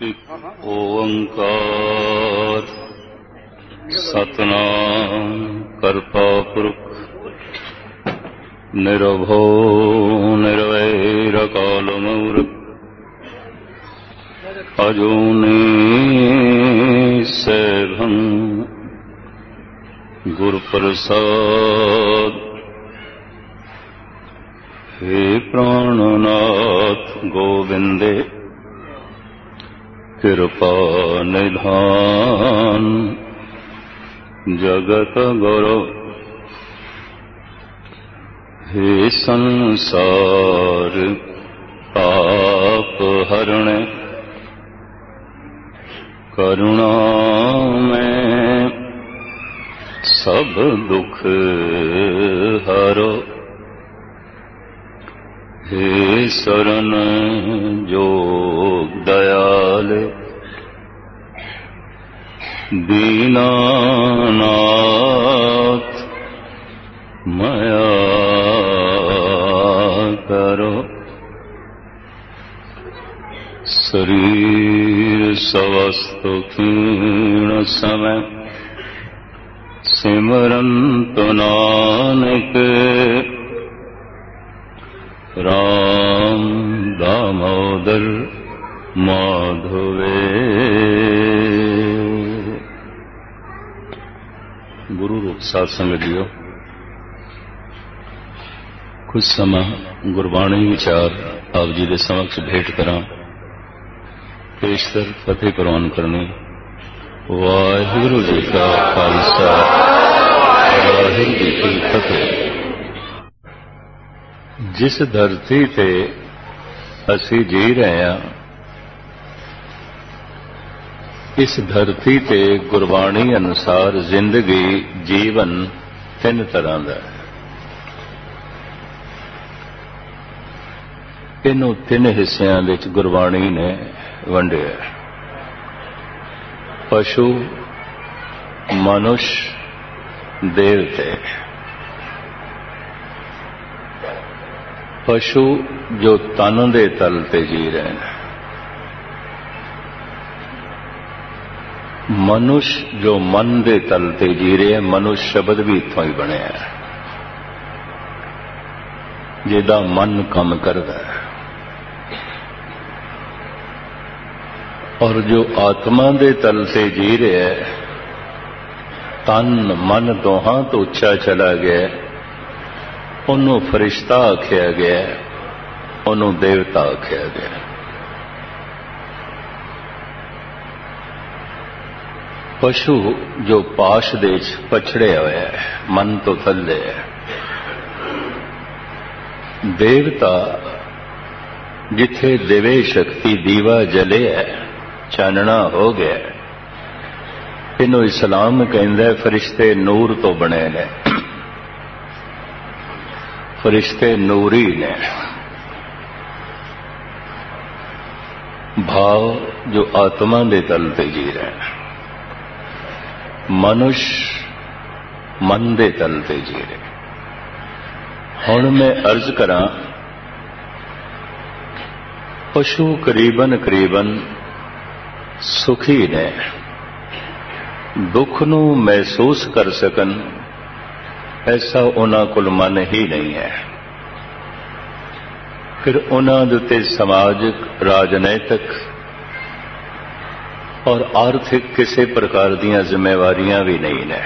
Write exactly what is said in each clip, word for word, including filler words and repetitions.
एक ओंकार सतनाम करता पुरख निरभो निर्वैर काल मूर्ख अजूनी सैभं गुरुप्रसाद। हे प्राणनाथ गोविंदे कृपा निधान जगत गुरु। हे संसार पाप हरण करुणा में सब दुख हरो। हे शरण जोग दयाल दीनानाथ मया करो। शरीर स्वस्थ क्षीण समय सिमरंत नानक राम दामोदर माधवे। गुरु रूप साध संगत जीओ, कुछ समा गुरबाणी विचार आप जी के समक्ष भेंट करा। पेशतर फतेह प्रवान करनी। वाहिगुरु जी का खालसा वाहिगुरु जी की फतेह। जिस धरती ते असी जी रहे हैं, इस धरती ते गुरबाणी अनुसार जिंदगी जीवन तीन तरह का है। इन्हों तीन हिस्सों विच गुरबाणी ने वंडिया। पशु, मनुष्य, देवते। पशु जो तन दे तल ते जी रहे हैं, मनुष्य जो मन दे तल ते जी रहे हैं। मनुष्य शब्द भी इत्थों ही बने है, जिहदा मन काम करदा है। और जो आत्मा दे तल ते जी रहे है, तन मन दोहां तो उच्चा चला गया, उन्हों फरिश्ता आख्या गया, उन्हों देवता आख्या गया। पशु जो पाश दे पछड़े हुए है, मन तो थले है। देवता जिथे दिवे शक्ति दीवा जले है, चानना हो गया। इन्हों इस्लाम कहंदा है फरिश्ते नूर तो बने ने, फरिश्ते नूरी ने। भाव जो आत्मा दे तल ते जी रहे हैं, मनुष्य मन दे तल ते जी रहे। हुण मैं अर्ज करा, पशु करीबन करीबन सुखी ने, दुख नूं महसूस कर सकन ऐसा उन्हां कोल मन ही नहीं है। फिर उन्हां दे उत्ते समाजिक, राजनैतिक और आर्थिक किसी प्रकार दीयां जिम्मेवारियां भी नहीं ने।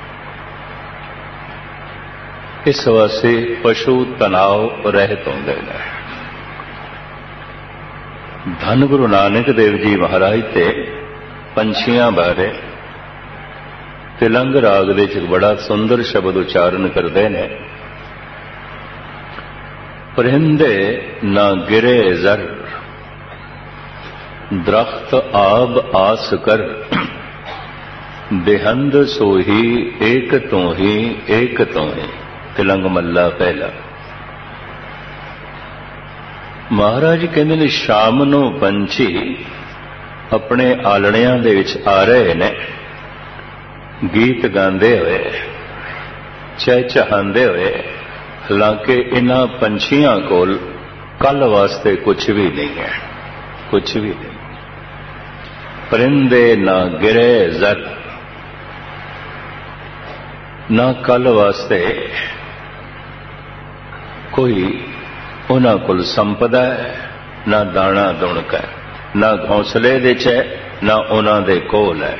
इस वास्ते पशु तनाव रहत होंदे ने। धन गुरु नानक देव जी महाराज ते पंछियां बारे तिलंग राग दे च बड़ा सुंदर शब्द उच्चारण करते हैं। परिंदे ना गिरे जर, दरख्त आब आस कर, बेहंद सोही एक तो ही एक तो ही। तिलंग मल्ला पहला। महाराज कहते ने शाम नूं पंछी अपने आलणियां दे विच आ रहे ने, गीत गांदे हुए, चहचहांदे हुए। हालांकि इन्हां पंछियां कोल कल वास्ते कुछ भी नहीं है, कुछ भी नहीं। परिंदे ना गिरे जर, ना कल वास्ते कोई उन्हां कोल संपदा है, ना दाना दुणक है, ना घौंसले दे च है, ना उन्हां दे कोल है।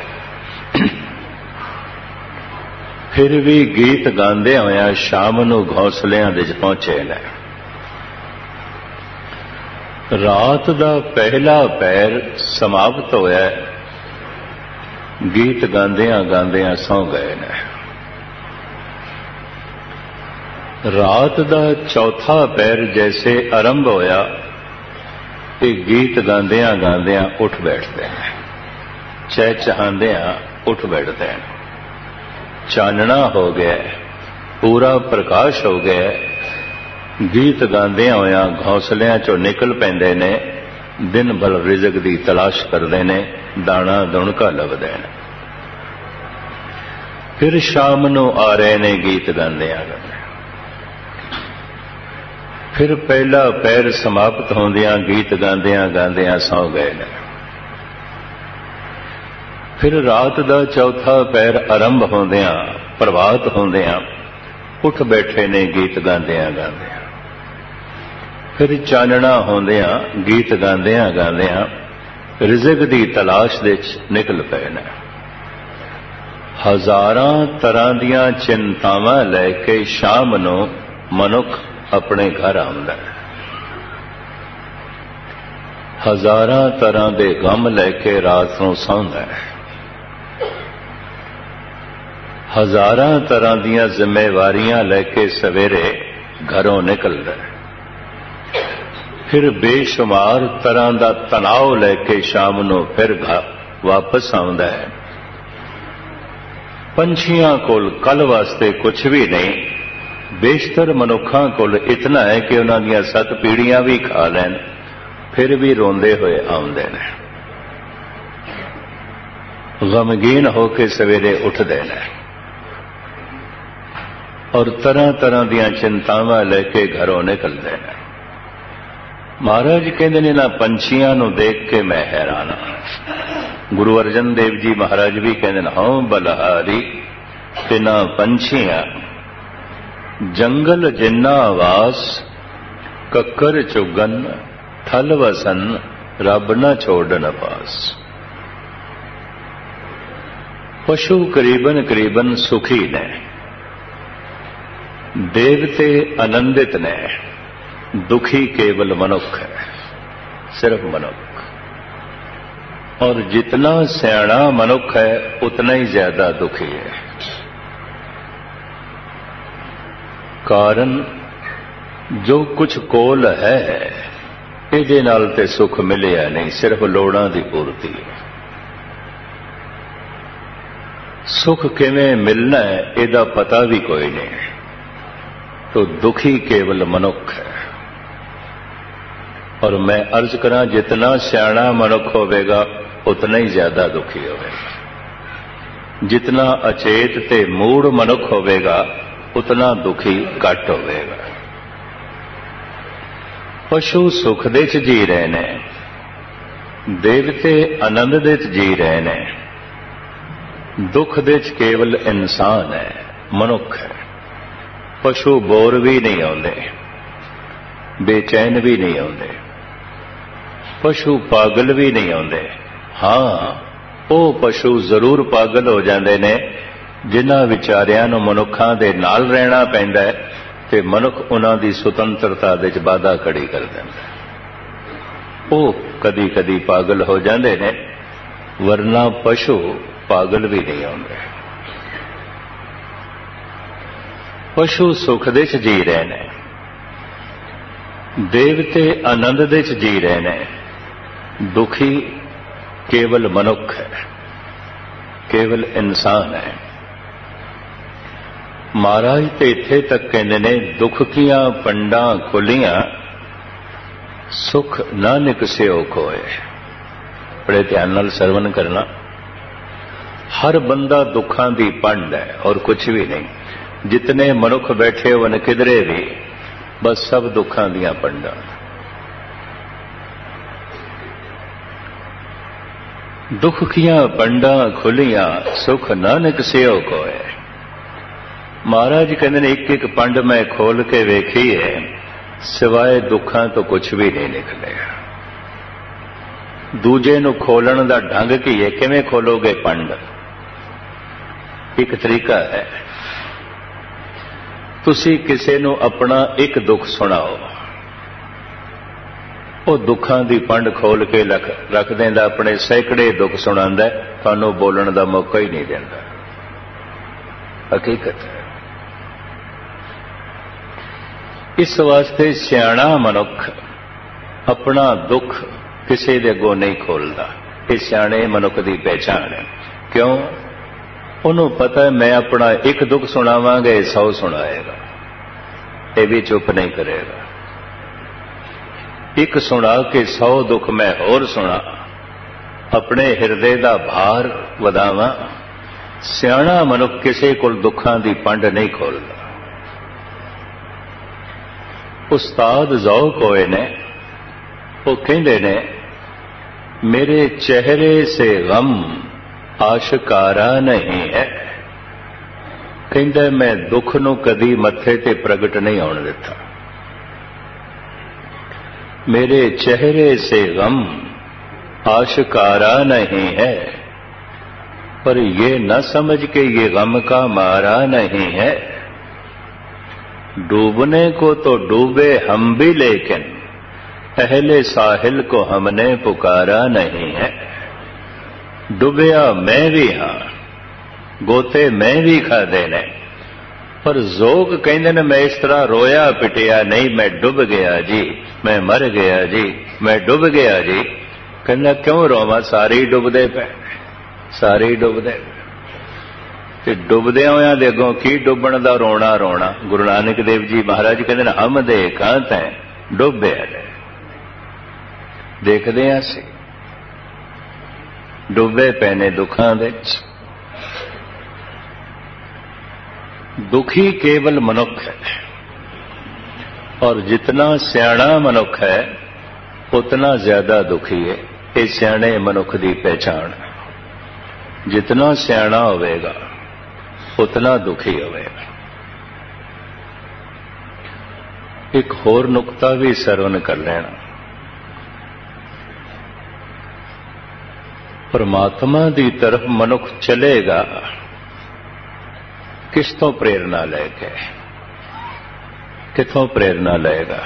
फिर भी गीत गांदे होया शाम नूं घौंसलियां दे च पहुंचे ने। रात दा पहला पैर समाप्त होया, गीत गांदियां गांदियां सौ गए ने। रात दा चौथा पैर जैसे आरंभ होया, ये गीत गांदियां गांदियां उठ बैठते हैं, चहचहांदियां उठ बैठते हैं। चानना हो गया, पूरा प्रकाश हो गया, गीत गांदियां होया घौंसलियां चों निकल पैंदे ने, दिन भर रिजक दी तलाश करते ने, दाना दुणका लभदे ने। फिर शाम नूं आ रहे ने गीत गांदियां गांदियां। फिर पहला पैर समाप्त होंदियां गीत गांदियां गांदियां सौ गए ने। फिर रात दा चौथा पैर आरंभ होंदियां प्रभात होंदियां उठ बैठे ने गीत गांदियां गांदियां। फिर चानना होंदियां गीत गांदियां गांदियां रिज़क दी तलाश दे निकल पए ने। हजारां तरह दियां चिंतावां लैके शाम नूं मनुख अपने घर आउंदा है। हजारां तरह दे गम लैके रात नूं सौंदा है। हजारां तरह दियां जिम्मेवारियां लैके सवेरे घरों निकलदा है। फिर बेशुमार तरह का तनाव लैके शाम नूं फिर वापस आउंदा है। पंछियां कोल कल वास्ते कुछ भी नहीं, बेशतर मनुखां कोल इतना है कि उन्हां दीयां सत पीढ़ियां भी खा लैन, फिर भी रोंदे हुए आउंदे ने, गमगीन होके सवेरे उठदे ने और तरह तरह दीयां चिंतावां लैके घरों निकलदे ने। महाराज कहते ने ना पंछियां नूं देख के मैं हैरान हाँ। गुरु अर्जन देव जी महाराज भी कहते हैं हाँ बलहारी ते ना पंछियां जंगल जिन्ना आवास कक्कर चुगन थल वसन रब न छोड़न पास। पशु करीबन करीबन सुखी ने, देवते आनंदित ने, दुखी केवल मनुख है, सिर्फ मनुख। और जितना सियाणा मनुख है उतना ही ज्यादा दुखी है। कारण जो कुछ कोल है इहदे नाल ते सुख मिलिया नहीं, सिर्फ लोड़ां दी पूर्ति है। सुख किवें मिलना है इहदा पता भी कोई नहीं, तो दुखी केवल मनुख है। और मैं अर्ज करा जितना सियाणा मनुख होवेगा उतना ही ज्यादा दुखी होवेगा। जितना अचेत ते मूढ़ मनुख होवेगा उतना दुखी घट होवेगा। पशु सुख दे च जी रहे ने, देवते आनंद दे च जी रहे ने, दुख दे च केवल इंसान है, मनुख है। पशु बोर भी नहीं आउंदे, बेचैन भी नहीं आउंदे, पशु पागल भी नहीं आउंदे। हाँ वो पशु जरूर पागल हो जाते ने जिन्हां विचारियां नूं मनुखां दे नाल रहना पैंदा है ते मनुख उन्हां दी सुतंत्रता दे च बाधा खड़ी कर दिंदा है। वो कदी कदी पागल हो जाते ने, वरना पशु पागल भी नहीं आउंदे। पशु सुख दे च जी रहे ने, देवते आनंद दे च जी रहे ने, दुखी केवल मनुख है, केवल इंसान है। महाराज ते इत्थे तक कहते ने दुख कियां पंडां खुलियां सुख ना निकसियो कोय। बड़े ध्यान नाल सरवण करना। हर बंदा दुखां दी पंड है और कुछ भी नहीं। जितने मनुख बैठे होन किधरे भी बस सब दुखां दियां पंडां। दुख किया पंडा खुलियां सुख नानक सियो कोय। महाराज कहते हैं एक एक पंड मैं खोल के वेखी है, सिवाय दुखा तो कुछ भी नहीं निकलेगा। दूजे नूं खोलण दा ढंग की है, किवें खोलोगे पंड? एक तरीका है, तुसी किसी नूं अपना एक दुख सुनाओ, वो दुखों की पंड खोल के रख रख देंदा, अपने सैकड़े दुख सुणांदा, तुहानूं बोलण दा मौका ही नहीं देंदा। हकीकत है। इस वास्ते सियाणा मनुख अपना दुख किसी दे अगों नहीं खोलता। ये सियाणे मनुख की पहचान है। क्यों? उन्होंने पता है मैं अपना एक दुख सुनावांगा, सौ सुनाएगा, ये भी चुप नहीं करेगा। एक सुना के सौ दुख मैं होर सुना, अपने हिरदे का भार वधावां। सियाणा मनुख किसी कोल दुखां की पंड नहीं खोलता। उस्ताद ज़ौक़ होए ने, वो कहते ने, मेरे चेहरे से गम आशकारा नहीं है। कहता मैं दुख नूं कदी मत्थे ते प्रगट नहीं होण दिता। मेरे चेहरे से गम आशकारा नहीं है, पर ये न समझ के ये गम का मारा नहीं है। डूबने को तो डूबे हम भी, लेकिन अहले साहिल को हमने पुकारा नहीं है। डूबया मैं भी हाँ, गोते मैं भी खादे ने, पर ज़ौक़ कहंदे ने मैं इस तरह रोया पिटिया नहीं, मैं डुब गया जी, मैं मर गया जी, मैं डुब गया जी। कहंदा क्यों रोवां? सारे ही डुबदे पे, सारे ही डुबदे। ते डुबदियां होयां दे अगों की डुबण दा रोना रोना। गुरु नानक देव जी महाराज कहंदे ने हम देखां तैं डुबया ने। देखदे हां सी डुबे पए ने दुखां दे विच। दुखी केवल मनुख है, और जितना सियाणा मनुख है उतना ज्यादा दुखी है। ये सियाणे मनुख की पहचान। जितना सियाणा होवेगा उतना दुखी होवेगा। एक होर नुकता भी सरवण कर लेना। परमात्मा की तरफ मनुख चलेगा किस तो प्रेरणा लेके? किथों प्रेरणा लेगा?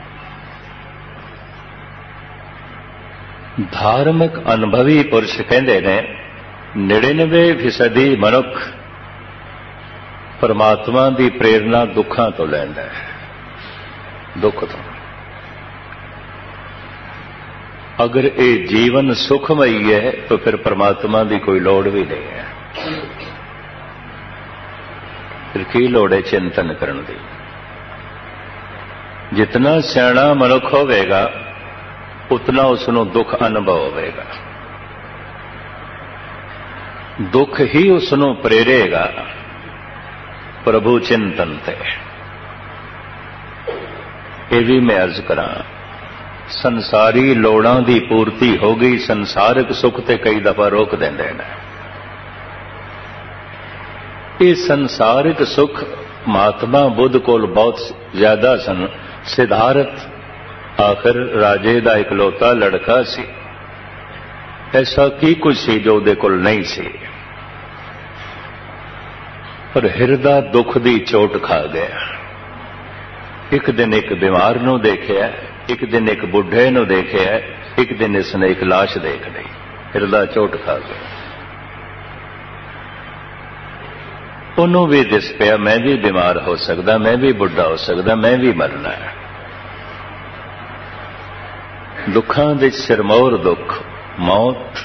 धार्मिक अनुभवी पुरुष कहते हैं निन्यानवे फीसदी मनुख परमात्मा की प्रेरणा दुखों तो लैंदा है। दुख तो अगर ये जीवन सुखमयी है तो फिर परमात्मा की कोई लोड़ भी नहीं है। फिर की लोड़ है चिंतन करने की? जितना सियाणा मनुख होवेगा उतना उसनों दुख अनुभव होवेगा। दुख ही उसनों प्रेरेगा प्रभु चिंतन ते। ये भी मैं अर्ज करा, संसारी लोड़ां दी पूर्ति हो गई, संसारिक सुख ते कई दफा रोक देंदे ने। ये संसारिक सुख महात्मा बुद्ध कोल बहुत ज्यादा सन। सिद्धार्थ आखिर राजे दा इकलौता लड़का सी, ऐसा की कुछ सी जो उहदे कोल नहीं सी, पर हिरदा दुख दी चोट खा गया। एक दिन एक बीमार नूं देखिया, एक दिन एक बुढ़े नूं देखिया, एक दिन इसने एक लाश देख ली। हिरदा चोट खा गया। उन्होंने भी दिस पिया मैं भी बीमार हो सकदा, मैं भी बुढ़ा हो सकदा, मैं भी मरना है। दुखां दे सिरमौर दुख मौत।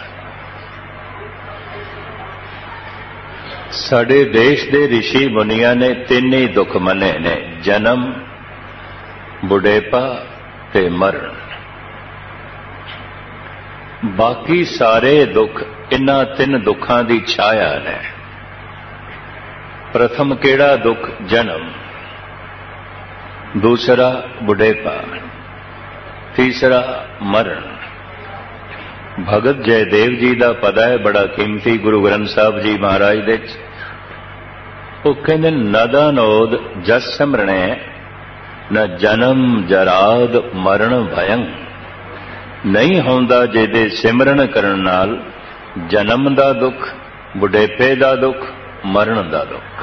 साडे देश दे ऋषि मुनिया ने तीन ही दुख मने ने, जन्म, बुढ़ेपा ते मरण। बाकी सारे दुख इन्हां तीन दुखां दी छाया ने। प्रथम केड़ा दुख? जन्म, दूसरा बुढ़ेपा, तीसरा मरण। भगत जयदेव जी का पद है बड़ा कीमती गुरु ग्रंथ साहब जी महाराज दे वो कहते नदा नोद जस सिमरणे न जन्म जराद मरण भयं नहीं होंदा जिहदे सिमरन करन नाल जन्म दा दुख बुढ़ेपे दा दुख मरण दा दुख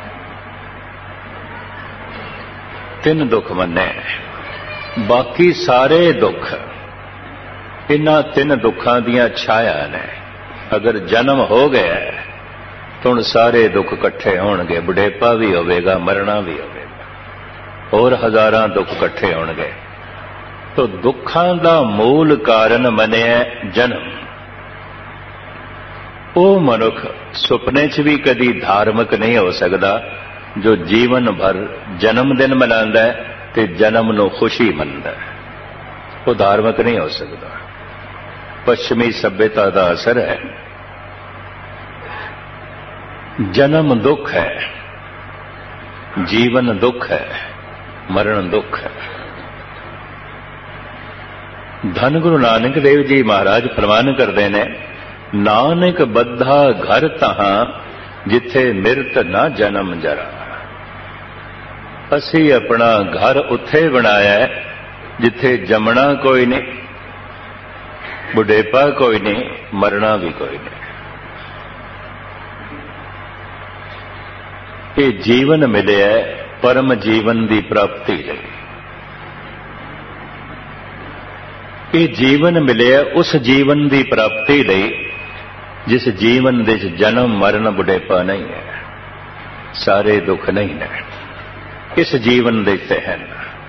तीन दुख मन्ने बाकी सारे दुख इन्हां तीन दुखां दियां छाया ने अगर जन्म हो गया तो हुण सारे दुख इकट्ठे होणगे बुढ़ेपा भी होवेगा मरना भी होवेगा और हजारां दुख इकट्ठे होणगे तो दुखां दा मूल कारण मनिया जन्म वो मनुख सुपने च भी कदी धार्मिक नहीं हो सकता जो जीवन भर जन्मदिन मनांदा है ते जन्म नूं खुशी मनदा है वो धार्मिक नहीं हो सकता पश्चिमी सभ्यता का असर है जन्म दुख है जीवन दुख है मरण दुख है धन गुरु नानक देव जी महाराज फरमान करते ने नानक बद्धा घर तहां जिथे मिरत ना जन्म जरा असी अपना घर उत्थे बनाया है जिथे जमना कोई नहीं बुढ़ेपा कोई नहीं मरना भी कोई नहीं ये जीवन मिले है परम जीवन की प्राप्ति लई ये जीवन मिले है उस जीवन की प्राप्ति लई जिस जीवन दे जन्म मरण बुढ़ेपा नहीं है सारे दुख नहीं है इस जीवन दे तहन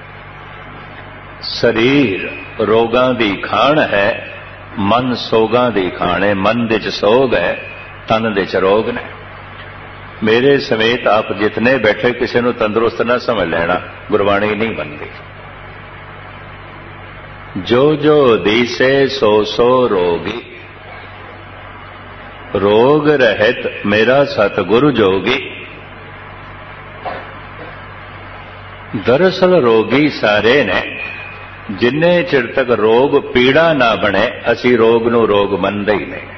शरीर रोगां दी खाण है मन सोगां दी खाण है मन दे च सोग है तन दे च रोग ने मेरे समेत आप जितने बैठे किसी नूं तंदुरुस्त ना समझ लेना गुरबाणी नहीं बनती जो जो दीसे सो सो रोगी रोग रहित मेरा सतगुरु जोगी दरअसल रोगी सारे ने जिन्ने चिर तक रोग पीड़ा ना बने असी रोग नूं रोग मनदे ही नहीं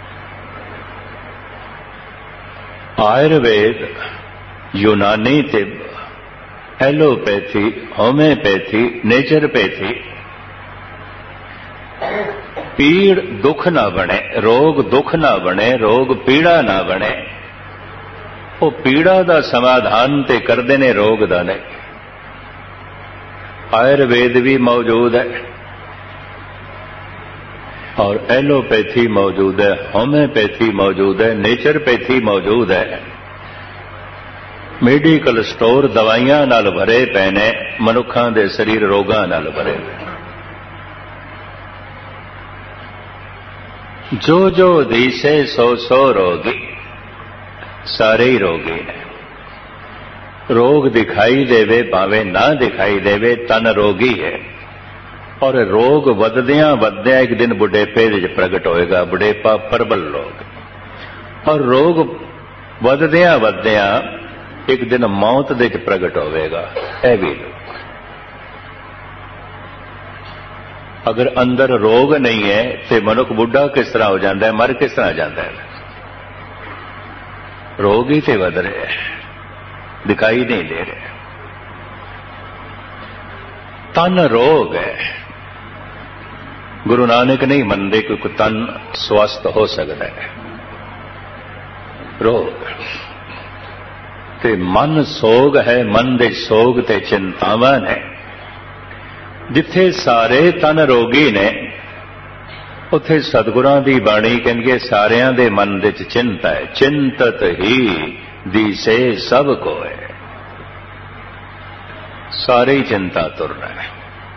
आयुर्वेद यूनानी तिब एलोपैथी होम्योपैथी नेचरपैथी पीड़ दुख ना बने रोग दुख ना बने रोग पीड़ा ना बने वो पीड़ा का समाधान ते करते ने रोग का नहीं आयुर्वेद भी मौजूद है और एलोपैथी मौजूद है होम्योपैथी मौजूद है नेचरपैथी मौजूद है मेडिकल स्टोर दवाइयां नाल भरे पे ने मनुखां दे शरीर रोगां नाल भरे पे जो जो दीसे सो सो रोगी सारे ही रोगी ने रोग दिखाई देवे भावे ना दिखाई देवे तन रोगी है और रोग वधदियां वधदियां एक दिन बुढ़ेपे विच प्रगट होएगा बुढ़ेपा प्रबल रोग और रोग वधदियां वधदियां एक दिन मौत दे विच प्रगट होएगा यह भी लोग अगर अंदर रोग नहीं है तो मनुख बुढ़ा किस तरह हो जाता है मर किस तरह जाता है रोग ही तो वध रहे हैं दिखाई नहीं दे रहे तन रोग है गुरु नानक नहीं मनते क्योंकि तन स्वस्थ हो सकता है रोग ते मन सोग है मन दे सोग ते चिंतावां ने जिथे सारे तन रोगी ने उथे सतगुरां दी बाणी कहणगे सारियां दे मन दे च चिंता है चिंतत ही दिसे सब को है सारे ही चिंता तुरना है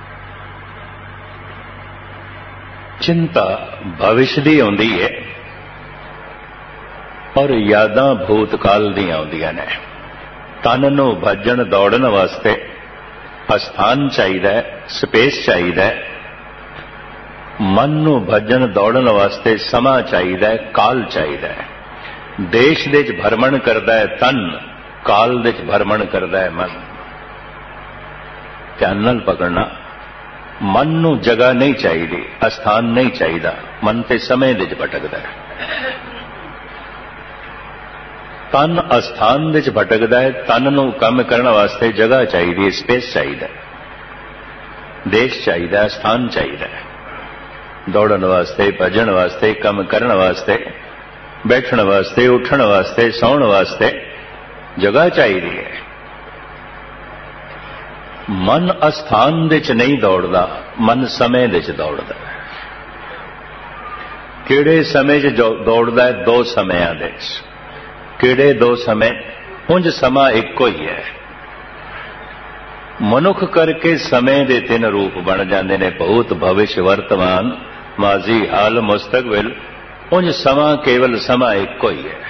चिंता भविष्य दी आउंदी है और यादां भूतकाल दी आउंदियां ने तन नूं भजन दौड़न वास्ते स्थान चाहिए स्पेस चाहिए मन नूं भजन दौड़न वास्ते समा चाहिए काल चाहिए देश दे च भरमण करता है तन काल दे च भरमण करता है मन ध्यान नाल पकड़ना मन नूं जगह नहीं चाहिए स्थान नहीं चाहिए मन ते समय दे च भटकदा है। तन अस्थान दे च भटकदा है। तन नूं काम करने वास्ते जगह चाहिए, स्पेस चाहिए, देश चाहिए, स्थान चाहिए, दौड़न वास्ते, भजन वास्ते, काम करने वास्ते, बैठण वास्ते, उठण वास्ते, सौण वास्ते जगह चाहिए है। मन अस्थान दे च नहीं दौड़दा, मन समय दे च दौड़दा है। किहड़े समय च दौड़दा है? दो समयां दे च। किहड़े दो समय? उंज समा इक्को ही है। मनुख करके समय दे तीन रूप बन जाते हैं, भूत, भविष्य, वर्तमान, माजी, हाल, मुस्तकबिल। उंज समा केवल समा इक्को ही है।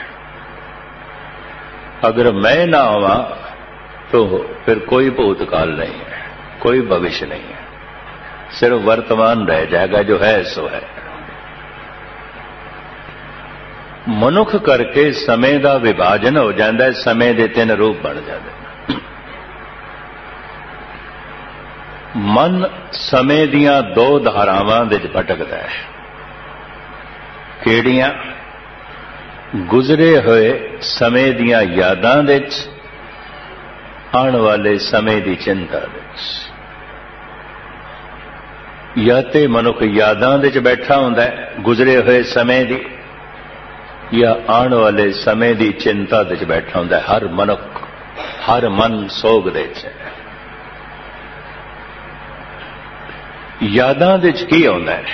अगर मैं ना आवा तो फिर कोई भूतकाल नहीं है, कोई भविष्य नहीं है, सिर्फ वर्तमान रह जाएगा, जो है सो है। मनुख करके समय का विभाजन हो जाता है, समय के तीन रूप बन जाते हैं। मन समय दियां दो धारावां दे भटकदा है। किहड़ियां? गुजरे हुए समय दियां यादां दे च, आने वाले समय की चिंता दे च। या ते मनुख यादां दे च बैठा हुंदा है गुजरे हुए समय की, या आने वाले समय की चिंता दे च बैठा हुंदा है। हर मनुख, हर मन सोग दे च। यादां दे च की आउंदा है?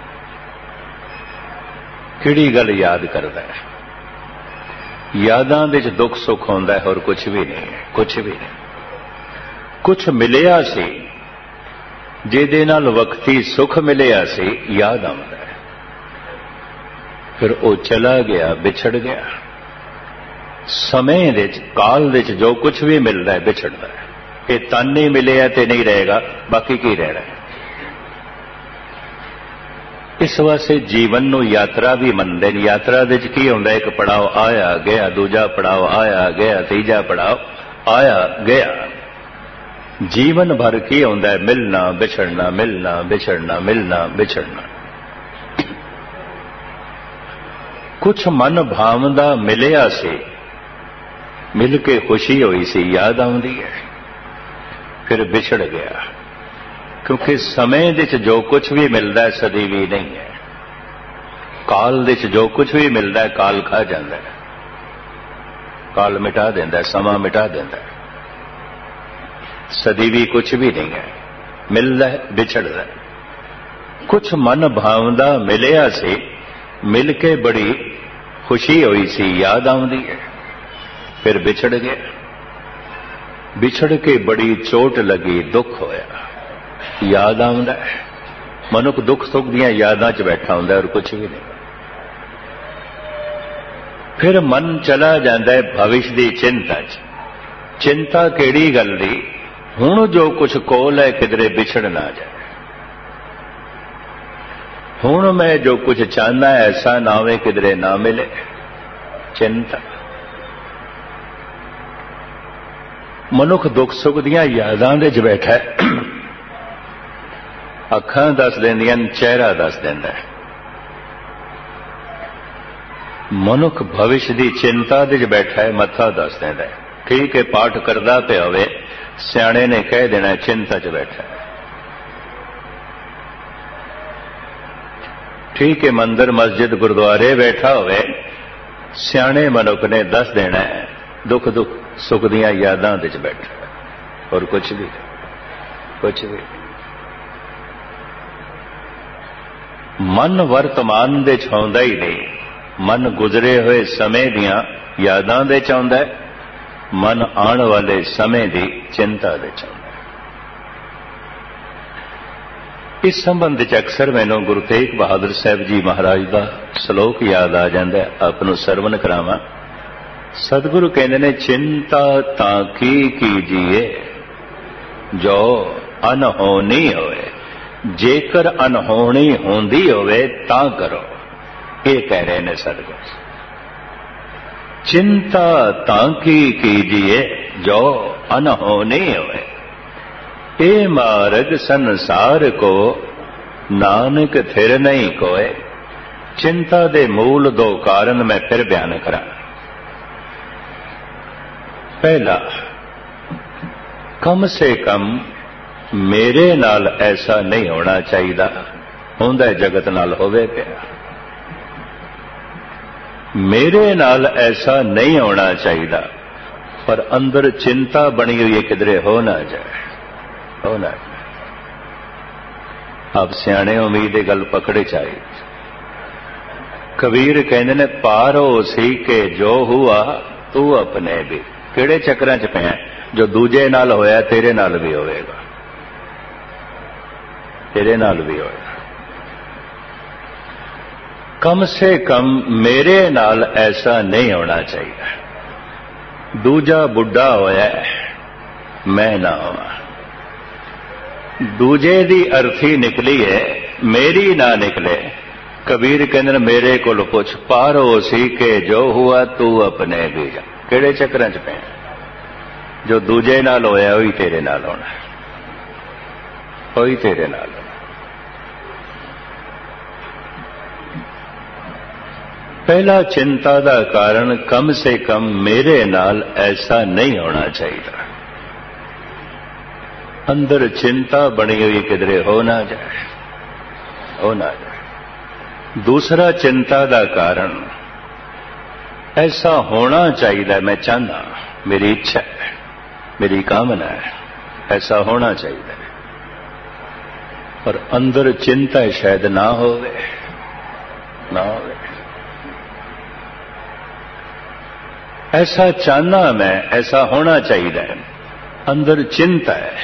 किहड़ी गल याद करदा है? यादां दे च दुख सुख आउंदा है, और कुछ भी नहीं है, कुछ भी नहीं। कुछ मिलिया सी, जिहदे नाल वक्ती सुख मिलिया सी, याद आउंदा है। फिर वो चला गया, बिछड़ गया। समय दे च, काल दे च जो कुछ भी मिलता है बिछड़ता है। ये तन नहीं मिले तो नहीं रहेगा, बाकी की रहना है। इस वास्ते जीवन नूं यात्रा भी मनदे ने। यात्रा दे च की हुंदा? एक पड़ाव आया गया, दूजा पड़ाव आया गया, तीजा पड़ाव आया गया। जीवन भर की हुंदा है? मिलना बिछड़ना, मिलना बिछड़ना, मिलना बिछड़ना। कुछ मन भावदा मिलिया सी, मिल के खुशी हुई सी, याद आउंदी है, फिर बिछड़ गया। क्योंकि समय दे च जो कुछ भी मिलता है सदीवी नहीं है। काल दे च जो कुछ भी मिलता है काल खा जाता है, काल मिटा देता है, समा मिटा देता है। सदीवी कुछ भी नहीं है, मिलता है, बिछड़ता है। कुछ मन भावदा मिलिया सी, मिल के बड़ी खुशी हुई सी, याद आउंदी है, फिर बिछड़ गया। बिछड़ के बड़ी चोट लगी, दुख होया, याद आउंदा है। मनुख दुख सुख दियां यादां च बैठा हुंदा है, और कुछ भी नहीं। फिर मन चला जाता है भविष्य की चिंता च। चिंता किहड़ी गल दी? हुण जो कुछ कोल है किधरे बिछड़ ना जाए। हुण मैं जो कुछ चाहना है ऐसा ना होवे किधरे ना मिले। चिंता। मनुख दुख सुख दियां यादां दे च बैठा है। अखां दस देंदियां, चेहरा दस देंदा है। मनुख भविष्य की चिंता दे च बैठा है, मत्था दस देंदा है। ठीक है, पाठ करदा पिया होवे, सियाणे ने कह देना चिंता च बैठा है। ठीक है, मंदिर मस्जिद गुरुद्वारे बैठा होवे, सियाणे मनुख ने दस देना है दुख दुख सुख दियां यादां दे च बैठा है, और कुछ भी कुछ भी। मन वर्तमान दे च आउंदा ही नहीं। मन गुजरे हुए समय दियां यादां दे च आउंदा है, मन आने वाले समय की चिंता दे च आउंदा है। इस संबंध च अक्सर मैनूं गुरु तेग बहादुर साहब जी महाराज का श्लोक याद आ जाता है, आपनूं सरवण करावां। सतगुरु कहते ने, चिंता ताकी कीजिए जो अनहोनी होए, जेकर अनहोनी होंदी होवे तां करो। ये कह रहे ने सतगुरु। चिंता ताकी कीजिए जो अनहोनी होए, ए मार्ग संसार को नानक थिर नहीं कोय, चिंता दे मूल दो कारण मैं फिर बयान करा। पहला, कम से कम मेरे नाल ऐसा नहीं होना चाहिए, होंदा जगत नाल होवे पिया। मेरे नाल ऐसा नहीं होना चाहिए, पर अंदर चिंता बनी हुई है किधरे हो ना जाए, हो ना जाए। आप सियाणे उम्मीद गल पकड़े चाहिए। कबीर कहते ने पार हो सी के जो हुआ तू अपने भी। किहड़े चक्रां च पिया? जो दूजे नाल होया तेरे नाल भी होवेगा, तेरे नाल भी होएगा। कम से कम मेरे नाल ऐसा नहीं होना चाहिए। दूजा बुढ़ा होया मैं ना होवा, दूजे दी अर्थी निकली है मेरी ना निकले। कबीर कहते मेरे को पुछ पार हो सी के जो हुआ तू अपने भी जा। किहड़े चक्रां च पे? जो दूजे नाल होया वही तेरे नाल होना, वही तेरे नाल होना। पहला चिंता का कारण कम से कम मेरे नाल ऐसा नहीं होना चाहिए। अंदर चिंता बनी हुई किधरे हो ना जाए, हो ना जाए। दूसरा चिंता का कारण ऐसा होना चाहिए, मैं चाहना, मेरी इच्छा है, मेरी कामना है, ऐसा होना चाहिए, पर अंदर चिंता शायद ना होवे, ना होवे। ऐसा चाहना मैं, ऐसा होना चाहिए, अंदर चिंता है,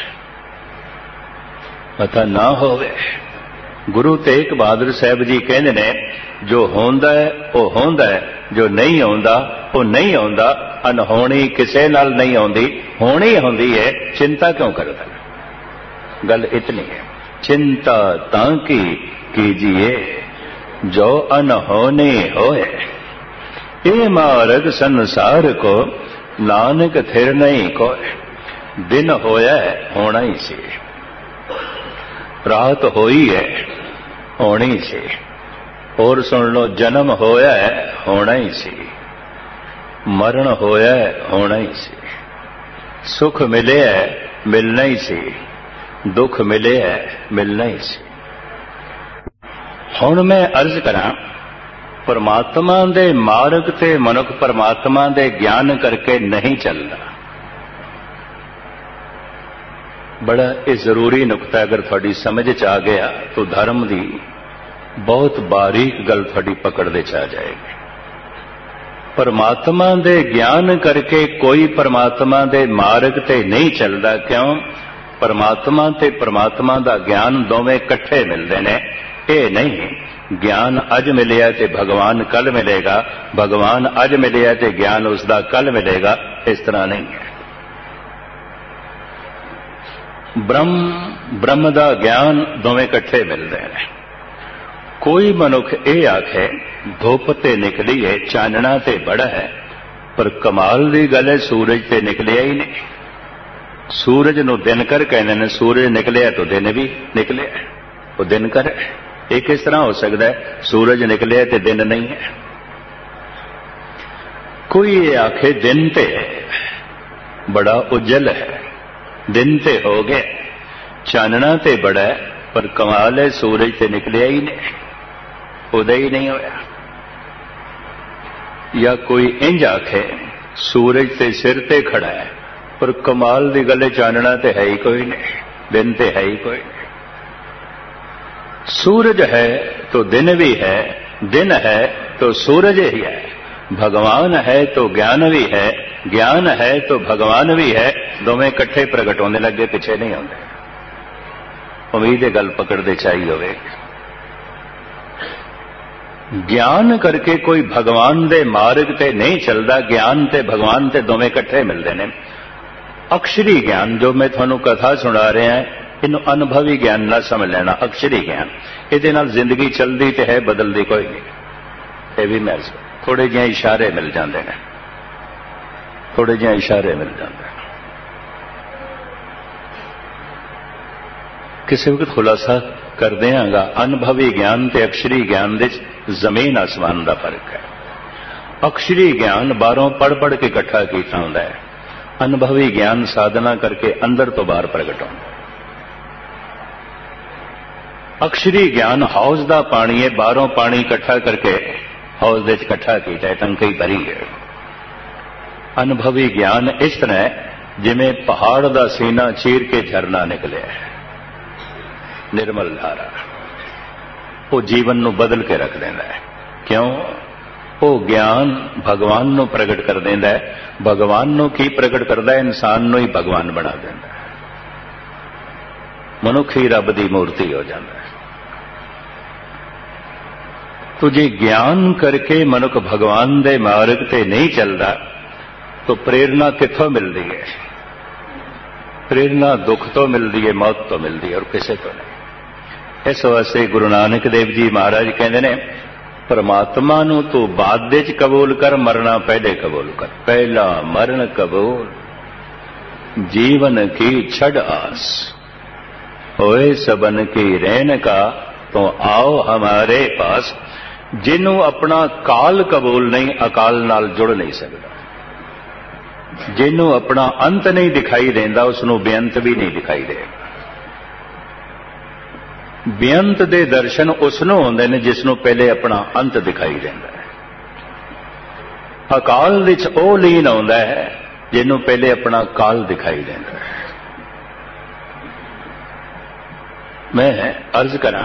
पता ना होवे। गुरु तेग बहादुर साहब जी कहते ने जो होंदा है वो होंदा है, जो नहीं होंदा वो नहीं होंदा। अनहोनी किसे नाल नहीं होंदी, होनी होंदी है, चिंता क्यों करता? गल इतनी है। चिंता ताकि कीजिए जो अनहोनी होए, ये मार्ग संसार को नानक थिर नहीं कोय। दिन होया होना ही सी, रात होई है होनी सी। और सुन लो, जन्म होया है होना ही सी, मरण होया है होना ही सी। सुख मिले है मिलना ही सी, दुख मिले है मिलना ही सी। हुण मैं अर्ज करा, परमात्मा दे मार्ग ते मनुख परमात्मा दे ज्ञान करके नहीं चलता। बड़ा ये जरूरी नुकता अगर थोड़ी समझ च आ गया तो धर्म की बहुत बारीक गल थोड़ी पकड़ दे च आ जाएगी। परमात्मा दे ज्ञान करके कोई परमात्मा दे मार्ग ते नहीं चलता। क्यों? परमात्मा ते परमात्मा दा ज्ञान दोवें इकट्ठे मिलते हैं। ये नहीं ज्ञान अज मिलिया ते भगवान कल मिलेगा, भगवान अज मिलिया ते ज्ञान उसका कल मिलेगा, इस तरह नहीं है। ब्रह्म ब्रह्म दा ज्ञान दोवें इकट्ठे मिलते हैं। कोई मनुख ये आखे धुप ते निकली है, चानना ते बड़ा है, पर कमाल की गल है सूरज ते निकलिया ही नहीं। सूरज नूं दिनकर कहने ने, सूरज निकलिया तो दिन भी निकले, वो दिनकर है। ये किस तरह हो सकता है सूरज निकलिया ते दिन नहीं है? कोई ये आखे दिन ते बड़ा उज्जल है, दिन ते हो गया, चानना ते बड़ा है, पर कमाल है सूरज ते निकलिया ही नहीं, उदय ही नहीं होया। या कोई इंज आखे सूरज ते सिर ते खड़ा है, पर कमाल दी गल चानना ते है ही कोई नहीं, दिन ते है ही कोई नहीं। सूरज है तो दिन भी है, दिन है तो सूरज ही है, भगवान है तो ज्ञान भी है, ज्ञान है तो भगवान भी है। दोवें इकट्ठे प्रगट होने लगे, पिछे नहीं होंगे। उम्मीद गल पकड़ते चाहिए होवे। ज्ञान करके कोई भगवान दे मार्ग ते नहीं चलता। ज्ञान ते भगवान ते दोवें इकट्ठे मिलते हैं। अक्षरी ज्ञान जो मैं थोनू कथा सुना रहा है, इनू अनुभवी ज्ञान ना समझ लेना। अक्षरी ज्ञान ये जिंदगी चलती तो है, बदलती कोई नहीं। ये भी मैं थोड़े जिहे इशारे मिल जाते हैं, थोड़े जिहे इशारे मिल जाते हैं। किसी वक्त खुलासा कर देंगा, अनुभवी ज्ञान ते अक्षरी ज्ञान दे ਜ਼ਮੀਨ ਆਸਮਾਨ ਦਾ ਫਰਕ ਹੈ। ਅਕਸ਼ਰੀ ਗਿਆਨ ਬਾਹਰੋਂ ਪੜ੍ਹ ਪੜ੍ਹ ਕੇ ਇਕੱਠਾ ਕੀਤਾ ਹੁੰਦਾ ਹੈ, ਅਨੁਭਵੀ ਗਿਆਨ ਸਾਧਨਾ ਕਰਕੇ ਅੰਦਰ ਤੋਂ ਬਾਹਰ ਪ੍ਰਗਟ ਹੁੰਦਾ। ਅਕਸ਼ਰੀ ਗਿਆਨ ਹੌਜ਼ ਦਾ ਪਾਣੀ ਹੈ, ਬਾਹਰੋਂ ਪਾਣੀ ਇਕੱਠਾ ਕਰਕੇ ਹੌਜ਼ ਦੇ ਵਿੱਚ ਇਕੱਠਾ ਕੀਤਾ, ਟੰਕੀ ਭਰੀ ਹੈ। ਅਨੁਭਵੀ ਗਿਆਨ ਇਸ ਤਰ੍ਹਾਂ ਹੈ ਜਿਵੇਂ ਪਹਾੜ ਦਾ ਸੀਨਾ ਚੀਰ ਕੇ ਝਰਨਾ ਨਿਕਲਿਆ ਹੈ, ਨਿਰਮਲ ਧਾਰਾ। ਉਹ ਜੀਵਨ ਨੂੰ ਬਦਲ ਕੇ ਰੱਖ ਦਿੰਦਾ ਹੈ। ਕਿਉਂ? ਉਹ ਗਿਆਨ ਭਗਵਾਨ ਨੂੰ ਪ੍ਰਗਟ ਕਰ ਦਿੰਦਾ ਹੈ। ਭਗਵਾਨ ਨੂੰ ਕੀ ਪ੍ਰਗਟ ਕਰਦਾ ਹੈ? ਇਨਸਾਨ ਨੂੰ ਹੀ ਭਗਵਾਨ ਬਣਾ ਦਿੰਦਾ ਹੈ। ਮਨੁੱਖ ਹੀ ਰੱਬ ਦੀ ਮੂਰਤੀ ਹੋ ਜਾਂਦਾ ਹੈ। ਤੋ ਜੇ ਗਿਆਨ ਕਰਕੇ ਮਨੁੱਖ ਭਗਵਾਨ ਦੇ ਮਾਰਗ ਤੇ ਨਹੀਂ ਚੱਲਦਾ तो प्रेरणा कित्थों मिलती है? प्रेरणा दुख तो मिलती है, मौत तो मिलती है, और किसी तो नहीं। इस वास्ते गुरु नानक देव जी महाराज कहते हैं, परमात्मा नूं तू बाद विच कबूल कर, मरना पहले कबूल कर। पहला मरण कबूल, जीवन की छड़ आस, होए सबन की रहन का, तो आओ हमारे पास। जिन्हों अपना काल कबूल नहीं, अकाल नाल जुड़ नहीं सकता। ਜਿਹਨੂੰ ਆਪਣਾ ਅੰਤ ਨਹੀਂ ਦਿਖਾਈ ਦਿੰਦਾ, ਉਸ ਨੂੰ ਬੇਅੰਤ ਵੀ ਨਹੀਂ ਦਿਖਾਈ ਦੇਗਾ। ਬੇਅੰਤ ਦੇ ਦਰਸ਼ਨ ਉਸ ਨੂੰ ਹੁੰਦੇ ਨੇ ਜਿਸ ਨੂੰ ਪਹਿਲੇ ਆਪਣਾ ਅੰਤ ਦਿਖਾਈ ਦਿੰਦਾ ਹੈ। ਅਕਾਲ ਵਿੱਚ ਉਹ ਲੀਨ ਆਉਂਦਾ ਹੈ ਜਿਹਨੂੰ ਪਹਿਲੇ ਆਪਣਾ ਕਾਲ ਦਿਖਾਈ ਦਿੰਦਾ ਹੈ। ਮੈਂ ਅਰਜ਼ ਕਰਾਂ,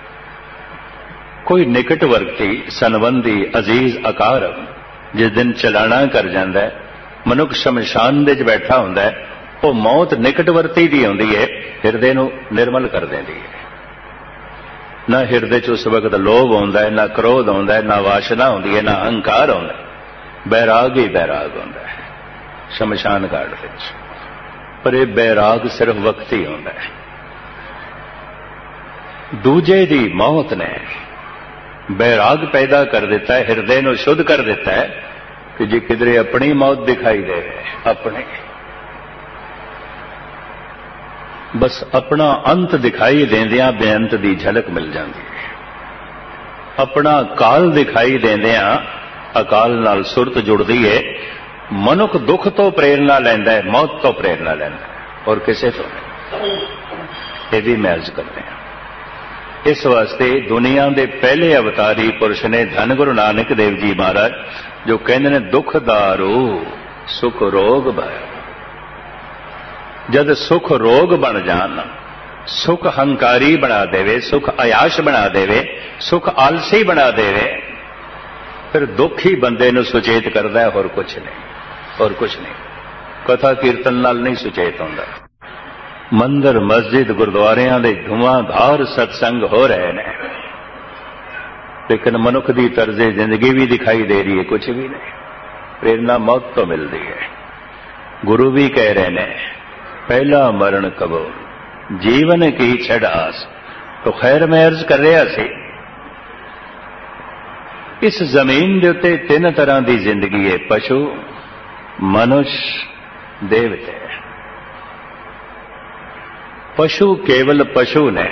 ਕੋਈ ਨਿਕਟ ਵਰਤੀ ਸੰਬੰਧੀ ਅਜ਼ੀਜ਼ ਅਕਾਰਬ ਜਿਸ ਦਿਨ ਚਲਾਣਾ ਕਰ ਜਾਂਦਾ ਹੈ, ਮਨੁੱਖ ਸ਼ਮਸ਼ਾਨ ਦੇ ਵਿੱਚ ਬੈਠਾ ਹੁੰਦਾ ਹੈ, ਉਹ ਮੌਤ ਨਿਕਟਵਰਤੀ ਦੀ ਆਉਂਦੀ ਹੈ, ਹਿਰਦੇ ਨੂੰ ਨਿਰਮਲ ਕਰ ਦਿੰਦੀ ਹੈ। ਨਾ ਹਿਰਦੇ 'ਚ ਉਸ ਵਕਤ ਲੋਭ ਆਉਂਦਾ ਹੈ, ਨਾ ਕ੍ਰੋਧ ਆਉਂਦਾ ਹੈ, ਨਾ ਵਾਸ਼ਨਾ ਹੁੰਦੀ ਹੈ, ਨਾ ਅਹੰਕਾਰ ਆਉਂਦਾ ਹੈ। ਬੈਰਾਗ ਹੀ ਬੈਰਾਗ ਹੁੰਦਾ ਹੈ ਸ਼ਮਸ਼ਾਨ ਘਾਟ ਵਿੱਚ। ਪਰ ਇਹ ਬੈਰਾਗ ਸਿਰਫ ਵਕਤੀ ਹੁੰਦਾ ਹੈ। ਦੂਜੇ ਦੀ ਮੌਤ ਨੇ ਬੈਰਾਗ ਪੈਦਾ ਕਰ ਦਿੱਤਾ ਹੈ, ਹਿਰਦੇ ਨੂੰ ਸ਼ੁੱਧ ਕਰ ਦਿੱਤਾ ਹੈ कि जे किधरे अपनी मौत दिखाई दे, अपने बस अपना अंत दिखाई देंदियां बेअंत दी झलक मिल जाती है। अपना काल दिखाई देंदियां अकाल नाल सुरत जुड़ती है। मनुख दुख तो प्रेरणा लैंदा है, मौत तो प्रेरणा लैंदा है, और किसी तो नहीं। ये भी मैं अर्ज करते हैं। इस वास्ते दुनिया के पहले अवतारी पुरुष ने धन गुरु नानक देव जी महाराज, जो कहते हैं दुख दारू सुख रोग भय। जद सुख रोग बन जान, सुख हंकारी बना देवे, सुख अयाश बना देवे, सुख आलसी बना देवे, फिर दुख ही बंदे नूं सुचेत करता है, और कुछ नहीं, और कुछ नहीं। कथा कीर्तन नाल नहीं सुचेत होंदा। मंदिर मस्जिद गुरुद्वारियां दे धुआंधार सत्संग हो रहे हैं, लेकिन मनुख की तर्जे जिंदगी भी दिखाई दे रही है, कुछ भी नहीं। प्रेरणा मौत तो मिलती है। गुरु भी कह रहे हैं, पहला मरण कबूल, जीवन की छड़ आस। तो खैर मैं अर्ज कर रहा सी, इस जमीन के उत्ते तीन तरह की जिंदगी है, पशु, मनुष्य, देवते। पशु केवल पशु ने,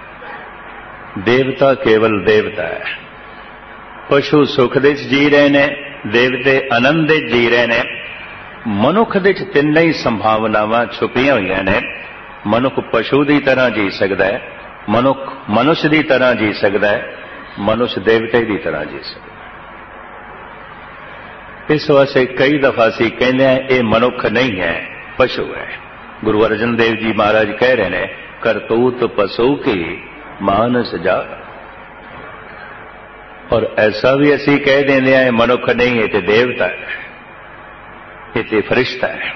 देवता केवल देवता है। पशु सुख दे जी रहे ने, देवते आनंद दे जी रहे ने। मनुख दे तिन्ने ही संभावनावां छुपियां हुई ने। मनुख पशु की तरह जी सकता है, मनुख मनुष्य की तरह जी सकता है, मनुष्य देवते की तरह जी सकता है। इस वास्ते कई दफा सी कहते हैं ये मनुख नहीं है, पशु है। गुरु अर्जन देव जी महाराज कह रहे हैं, करतूत पशु की मानस जा। और ऐसा भी असी कह देंगे हैं मनुख नहीं है, तो देवता है, ये तो फरिश्ता है।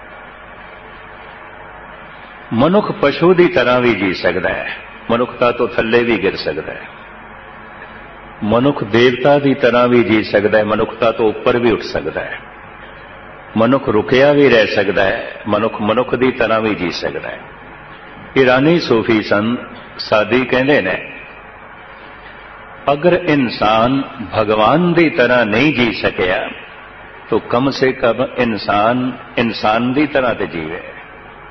मनुख पशु की तरह भी जी सकता है, मनुखता तो थले भी गिर सकता है। मनुख देवता की तरह भी जी सकता है, मनुखता तो ऊपर भी उठ सकता है। मनुख रुकिया भी रह सकता है, मनुख मनुख की तरह भी जी सकता है। ईरानी सूफी संत साधी कहते ने, अगर इंसान भगवान की तरह नहीं जी सकिया तो कम से कम इंसान इंसान की तरह तो जीवे।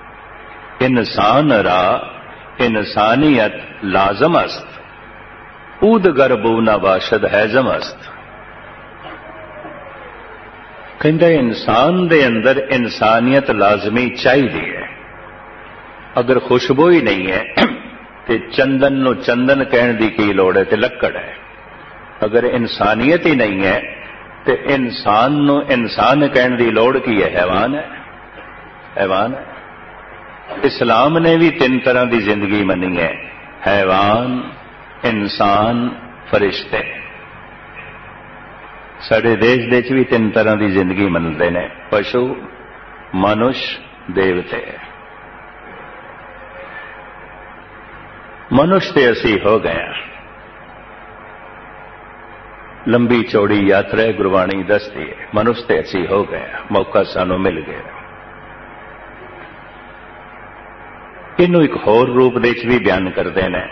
इंसान रा इंसानियत लाजम अस्त, ਊਦਗਰ ਬੂਨਾ ਵਾਸ਼ਦ ਹੈਜ਼ਮ ਅਸਤ। ਕਹਿੰਦਾ ਇਨਸਾਨ ਦੇ ਅੰਦਰ ਇਨਸਾਨੀਅਤ ਲਾਜ਼ਮੀ ਚਾਹੀਦੀ ਹੈ। ਅਗਰ ਖੁਸ਼ਬੂ ਹੀ ਨਹੀਂ ਹੈ ਤੇ ਚੰਦਨ ਨੂੰ ਚੰਦਨ ਕਹਿਣ ਦੀ ਕੀ ਲੋੜ ਹੈ, ਤੇ ਲੱਕੜ ਹੈ। ਅਗਰ ਇਨਸਾਨੀਅਤ ਹੀ ਨਹੀਂ ਹੈ ਤੇ ਇਨਸਾਨ ਨੂੰ ਇਨਸਾਨ ਕਹਿਣ ਦੀ ਲੋੜ ਕੀ ਹੈ? ਹੈਵਾਨ ਹੈ, ਹੈਵਾਨ ਹੈ। ਇਸਲਾਮ ਨੇ ਵੀ ਤਿੰਨ ਤਰ੍ਹਾਂ ਦੀ ਜ਼ਿੰਦਗੀ ਮੰਨੀ ਹੈ, ਹੈਵਾਨ, ਇਨਸਾਨ, ਫਰਿਸ਼ਤੇ। ਸਾਡੇ ਦੇਸ਼ ਦੇ ਵਿੱਚ ਵੀ ਤਿੰਨ ਤਰ੍ਹਾਂ ਦੀ ਜ਼ਿੰਦਗੀ ਮੰਨਦੇ ਨੇ, ਪਸ਼ੂ, ਮਨੁਸ਼, ਦੇਵਤੇ। ਮਨੁਸ਼ ਤੇ ਅਸੀਂ ਹੋ ਗਏ ਹਾਂ। ਲੰਬੀ ਚੌੜੀ ਯਾਤਰਾ ਗੁਰਬਾਣੀ ਦੱਸਦੀ ਹੈ, ਮਨੁਸ਼ ਤੇ ਅਸੀਂ ਹੋ ਗਏ ਹਾਂ, ਮੌਕਾ ਸਾਨੂੰ ਮਿਲ ਗਿਆ। ਇਹਨੂੰ ਇੱਕ ਹੋਰ ਰੂਪ ਦੇ ਵਿੱਚ ਵੀ ਬਿਆਨ ਕਰਦੇ ਨੇ,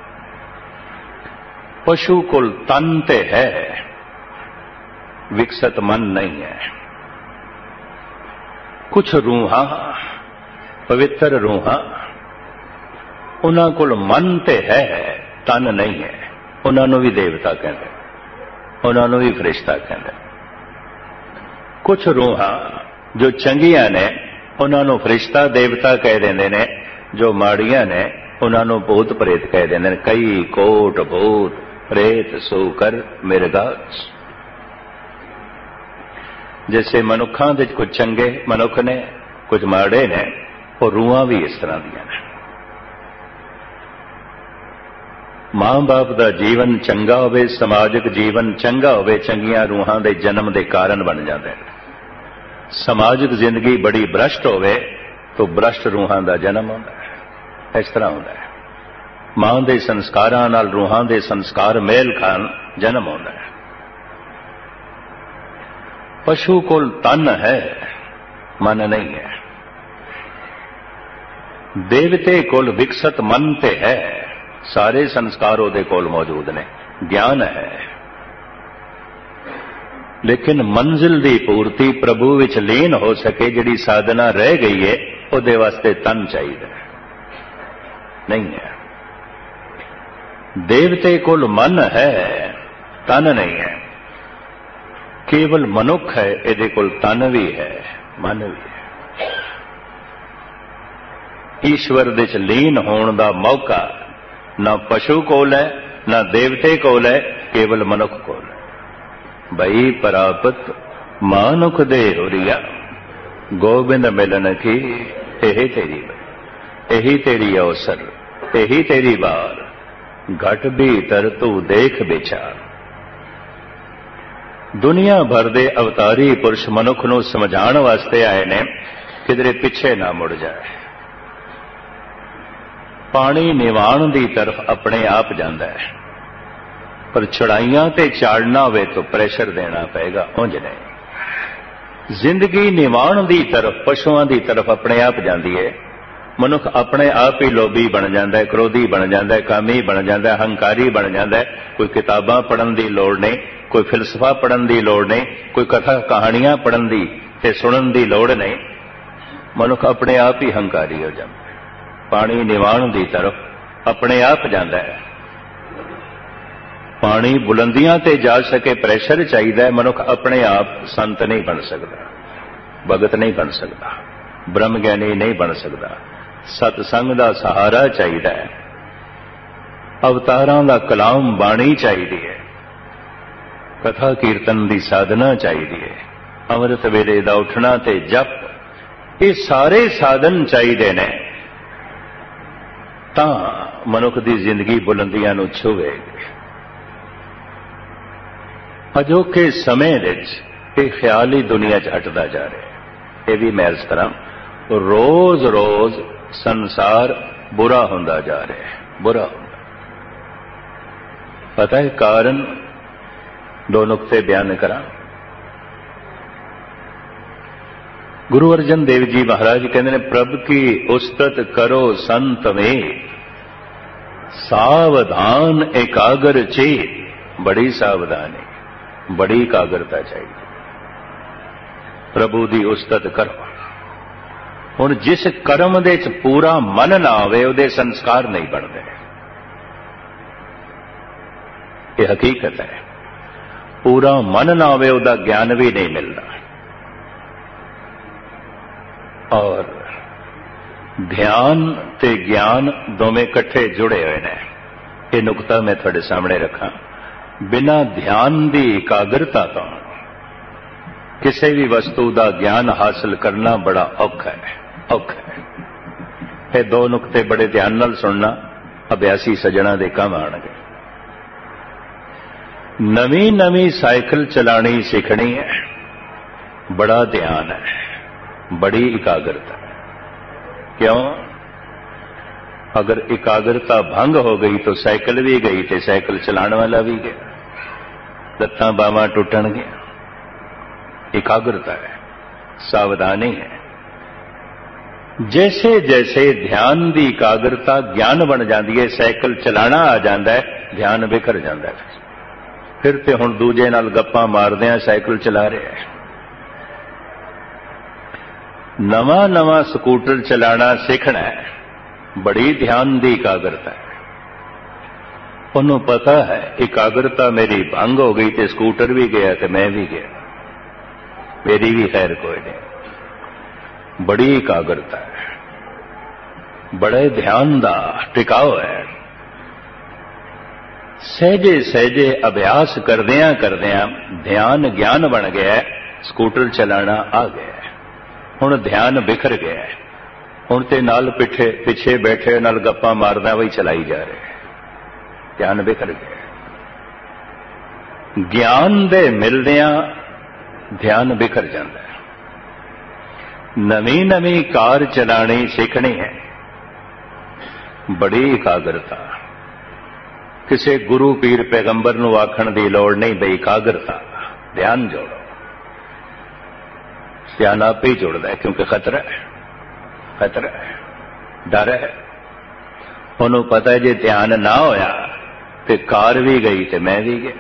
ਪਸ਼ੂ ਕੋਲ ਤਨ ਤੇ ਹੈ, ਵਿਕਸਤ ਮਨ ਨਹੀਂ ਹੈ। ਕੁਛ ਰੂਹਾਂ, ਪਵਿੱਤਰ ਰੂਹਾਂ, ਉਹਨਾਂ ਕੋਲ ਮਨ ਤੇ ਹੈ, ਤਨ ਨਹੀਂ ਹੈ। ਉਹਨਾਂ ਨੂੰ ਵੀ ਦੇਵਤਾ ਕਹਿੰਦੇ, ਉਹਨਾਂ ਨੂੰ ਵੀ ਫਰਿਸ਼ਤਾ ਕਹਿੰਦੇ। ਕੁਛ ਰੂਹਾਂ ਜੋ ਚੰਗੀਆਂ ਨੇ ਉਹਨਾਂ ਨੂੰ ਫਰਿਸ਼ਤਾ ਦੇਵਤਾ ਕਹਿ ਦਿੰਦੇ ਨੇ, ਜੋ ਮਾੜੀਆਂ ਨੇ ਉਹਨਾਂ ਨੂੰ ਭੂਤ ਪ੍ਰੇਤ ਕਹਿ ਦਿੰਦੇ ਨੇ। ਕਈ ਕੋਟ ਭੂਤ ਪ੍ਰੇਤ ਸੂਕਰ ਮਿਰਗਾ। ਜੈਸੇ ਮਨੁੱਖਾਂ ਦੇ ਕੁਝ ਚੰਗੇ ਮਨੁੱਖ ਨੇ, ਕੁਝ ਮਾੜੇ ਨੇ, ਉਹ ਰੂਹਾਂ ਵੀ ਇਸ ਤਰ੍ਹਾਂ ਦੀਆਂ ਨੇ। ਮਾਂ ਬਾਪ ਦਾ ਜੀਵਨ ਚੰਗਾ ਹੋਵੇ, ਸਮਾਜਿਕ ਜੀਵਨ ਚੰਗਾ ਹੋਵੇ, ਚੰਗੀਆਂ ਰੂਹਾਂ ਦੇ ਜਨਮ ਦੇ ਕਾਰਨ ਬਣ ਜਾਂਦੇ ਨੇ। ਸਮਾਜਿਕ ਜ਼ਿੰਦਗੀ ਬੜੀ ਭ੍ਰਸ਼ਟ ਹੋਵੇ ਤਾਂ ਭ੍ਰਸ਼ਟ ਰੂਹਾਂ ਦਾ ਜਨਮ ਹੁੰਦਾ ਹੈ। ਇਸ ਤਰ੍ਹਾਂ ਹੁੰਦਾ ਹੈ। ਮਾਂ ਦੇ ਸੰਸਕਾਰਾਂ ਨਾਲ ਰੂਹਾਂ ਦੇ ਸੰਸਕਾਰ ਮੇਲ ਖਾਣ, ਜਨਮ ਹੁੰਦਾ ਹੈ। ਪਸ਼ੂ ਕੋਲ ਤਨ ਹੈ, ਮਨ ਨਹੀਂ ਹੈ। ਦੇਵਤੇ ਕੋਲ ਵਿਕਸਤ ਮਨ ਤੇ ਹੈ, ਸਾਰੇ ਸੰਸਕਾਰ ਉਹਦੇ ਕੋਲ ਮੌਜੂਦ ਨੇ, ਗਿਆਨ ਹੈ। ਲੇਕਿਨ ਮੰਜ਼ਿਲ ਦੀ ਪੂਰਤੀ ਪ੍ਰਭੂ ਵਿੱਚ ਲੀਨ ਹੋ ਸਕੇ, ਜਿਹੜੀ ਸਾਧਨਾ ਰਹਿ ਗਈ ਹੈ, ਉਹਦੇ ਵਾਸਤੇ ਤਨ ਚਾਹੀਦਾ ਨਹੀਂ ਹੈ। ਦੇਵਤੇ ਕੋਲ ਮਨ ਹੈ, ਤਨ ਨਹੀਂ ਹੈ। ਕੇਵਲ ਮਨੁੱਖ ਹੈ, ਇਹਦੇ ਕੋਲ ਤਨ ਵੀ ਹੈ, ਮਨ ਵੀ ਹੈ। ਈਸ਼ਵਰ ਦੇ ਚ ਲੀਨ ਹੋਣ ਦਾ ਮੌਕਾ ਨਾ ਪਸ਼ੂ ਕੋਲ ਹੈ, ਨਾ ਦੇਵਤੇ ਕੋਲ ਹੈ, ਕੇਵਲ ਮਨੁੱਖ ਕੋਲ ਹੈ। ਭਈ ਪ੍ਰਾਪਤ ਮਾਨੁਖ ਦੇ ਹੋਰੀਆ, ਗੋਬਿੰਦ ਮਿਲਨ ਕੀ ਇਹ ਤੇਰੀ, ਇਹੀ ਤੇਰੀ ਅਵਸਰ, ਇਹੀ ਤੇਰੀ ਵਾਰ। ਘਟ ਭੀਤਰ ਤੂੰ ਦੇਖ ਵਿਚਾਰ। ਦੁਨੀਆ ਭਰ ਦੇ ਅਵਤਾਰੀ ਪੁਰਸ਼ ਮਨੁੱਖ ਨੂੰ ਸਮਝਾਉਣ ਵਾਸਤੇ ਆਏ ਨੇ, ਕਿਧਰੇ ਪਿੱਛੇ ਨਾ ਮੁੜ ਜਾਏ। ਪਾਣੀ ਨਿਵਾਣ ਦੀ ਤਰਫ ਆਪਣੇ ਆਪ ਜਾਂਦਾ ਹੈ, ਪਰ ਚੜਾਈਆਂ ਤੇ ਚਾੜਨਾ ਹੋਵੇ ਤਾਂ ਪ੍ਰੈਸ਼ਰ ਦੇਣਾ ਪਏਗਾ, ਉਂਝ ਨਹੀਂ। ਜ਼ਿੰਦਗੀ ਨਿਵਾਣ ਦੀ ਤਰਫ, ਪਸ਼ੂਆਂ ਦੀ ਤਰਫ ਆਪਣੇ ਆਪ ਜਾਂਦੀ ਹੈ। ਮਨੁੱਖ ਆਪਣੇ ਆਪ ਹੀ ਲੋਭੀ ਬਣ ਜਾਂਦਾ ਹੈ, ਕ੍ਰੋਧੀ ਬਣ ਜਾਂਦਾ ਹੈ, ਕਾਮੀ ਬਣ ਜਾਂਦਾ ਹੈ, ਹੰਕਾਰੀ ਬਣ ਜਾਂਦਾ ਹੈ। ਕੋਈ ਕਿਤਾਬਾਂ ਪੜ੍ਹਨ ਦੀ ਲੋੜ ਨਹੀਂ, ਕੋਈ ਫਿਲਸਫਾ ਪੜ੍ਹਨ ਦੀ ਲੋੜ ਨਹੀਂ, ਕੋਈ ਕਥਾ ਕਹਾਣੀਆਂ ਪੜ੍ਹਨ ਦੀ ਤੇ ਸੁਣਨ ਦੀ ਲੋੜ ਨਹੀਂ। ਮਨੁੱਖ ਆਪਣੇ ਆਪ ਹੀ ਹੰਕਾਰੀ ਹੋ ਜਾਂਦਾ ਹੈ, ਪਾਣੀ ਨਿਵਾਣ ਦੀ ਤਰਫ ਆਪਣੇ ਆਪ ਜਾਂਦਾ ਹੈ। ਪਾਣੀ ਬੁਲੰਦੀਆਂ ਤੇ ਜਾ ਸਕੇ, ਪ੍ਰੈਸ਼ਰ ਚਾਹੀਦਾ ਹੈ। ਮਨੁੱਖ ਆਪਣੇ ਆਪ ਸੰਤ ਨਹੀਂ ਬਣ ਸਕਦਾ, ਭਗਤ ਨਹੀਂ ਬਣ ਸਕਦਾ, ਬ੍ਰਹਮ ਗਿਆਨੀ ਨਹੀਂ ਬਣ ਸਕਦਾ। ਸਤਸੰਗ ਦਾ ਸਹਾਰਾ ਚਾਹੀਦਾ ਹੈ, ਅਵਤਾਰਾਂ ਦਾ ਕਲਾਮ ਬਾਣੀ ਚਾਹੀਦੀ ਹੈ, ਕਥਾ ਕੀਰਤਨ ਦੀ ਸਾਧਨਾ ਚਾਹੀਦੀ ਹੈ, ਅੰਮ੍ਰਿਤ ਵੇਲੇ ਦਾ ਉੱਠਣਾ ਤੇ ਜਪ, ਇਹ ਸਾਰੇ ਸਾਧਨ ਚਾਹੀਦੇ ਨੇ, ਤਾਂ ਮਨੁੱਖ ਦੀ ਜ਼ਿੰਦਗੀ ਬੁਲੰਦੀਆਂ ਨੂੰ ਛੂਵੇਗੀ। ਅਜੋਕੇ ਸਮੇਂ ਵਿੱਚ ਇਹ ਖਿਆਲ ਹੀ ਦੁਨੀਆ 'ਚ ਹਟਦਾ ਜਾ ਰਿਹਾ। ਇਹ ਵੀ ਮੈਂ ਇਸ ਤਰ੍ਹਾਂ ਰੋਜ਼-ਰੋਜ਼ ਸੰਸਾਰ ਬੁਰਾ ਹੁੰਦਾ ਜਾ ਰਿਹਾ ਹੈ, ਬੁਰਾ ਹੁੰਦਾ। ਪਤਾ ਹੈ ਕਾਰਨ? ਦੋ ਨੁਕਤੇ ਬਿਆਨ ਕਰਾਂ। ਗੁਰੂ ਅਰਜਨ ਦੇਵ ਜੀ ਮਹਾਰਾਜ ਕਹਿੰਦੇ ਨੇ, ਪ੍ਰਭ ਕੀ ਉਸਤਤ ਕਰੋ ਸੰਤ ਵੇ, ਸਾਵਧਾਨ ਇਕਾਗਰ ਚੇਤ। ਬੜੀ ਸਾਵਧਾਨੀ, ਬੜੀ ਇਕਾਗਰਤਾ ਚਾਹੀਦੀ। ਪ੍ਰਭੂ ਦੀ ਉਸਤਤ ਕਰੋ। ਹੁਣ ਜਿਸ ਕਰਮ ਦੇ ਚ ਪੂਰਾ ਮਨ ਨਾ ਆਵੇ, ਉਹਦੇ ਸੰਸਕਾਰ ਨਹੀਂ ਬਣਦੇ। ये हकीकत है। पूरा मन ना होवे उहदा ज्ञान भी नहीं मिलता। और ध्यान ते ज्ञान दोवें इकट्ठे जुड़े हुए ने। ये नुकता मैं थोड़े सामने रखा। बिना ध्यान की एकाग्रता तो किसी भी वस्तु का ज्ञान हासिल करना बड़ा औखा है, औखा है। ये दो नुकते बड़े ध्यान नाल सुनना, अभ्यासी सज्जणा दे काम आणगे। नवी नवी साइकिल चलानी सीखनी है, बड़ा ध्यान है, बड़ी एकाग्रता है। क्यों? अगर एकाग्रता भंग हो गई तो साइकिल भी गई तो साइकिल चलाने वाला भी गया, लत्तां बावां टुटण गया। एकाग्रता है, सावधानी है। जैसे जैसे ध्यान की एकाग्रता ज्ञान बन जाती है, साइकिल चलाना आ जाता है, ध्यान बिखर जाता है। फिर तो हुण दूजे नाल गप्पां मारदे साइकिल चला रहे हैं। नवा नवा स्कूटर चलाना सीखना है, बड़ी ध्यान की एकाग्रता है। उन्होंने पता है एकाग्रता मेरी भंग हो गई तो स्कूटर भी गया तो मैं भी गया, मेरी भी खैर कोई नहीं। बड़ी एकाग्रता है, बड़े ध्यान का टिकाव है। सहजे सहजे अभ्यास करदियां करदियां ध्यान ज्ञान बन गया है, स्कूटर चलाना आ गया है। हुण ध्यान बिखर गया है, हुण ते नाल पिछे पिछे बैठे नाल गप्पां मारदा वही चलाई जा रहे हैं, ध्यान बिखर गया। ज्ञान दे मिलदियां ध्यान बिखर जाता है। नवी नवी कार चलानी सीखनी है, बड़ी एकाग्रता। किसी गुरु पीर पैगंबर नूं आखण दी लोड़ नहीं बई एकाग्रता, ध्यान जोड़ो। ध्यान आप ही जुड़ता है, क्योंकि खतरा है, खतरा है, डर है। उन्होंने पता है जे ध्यान ना होया तो कार भी गई तो मैं भी गया।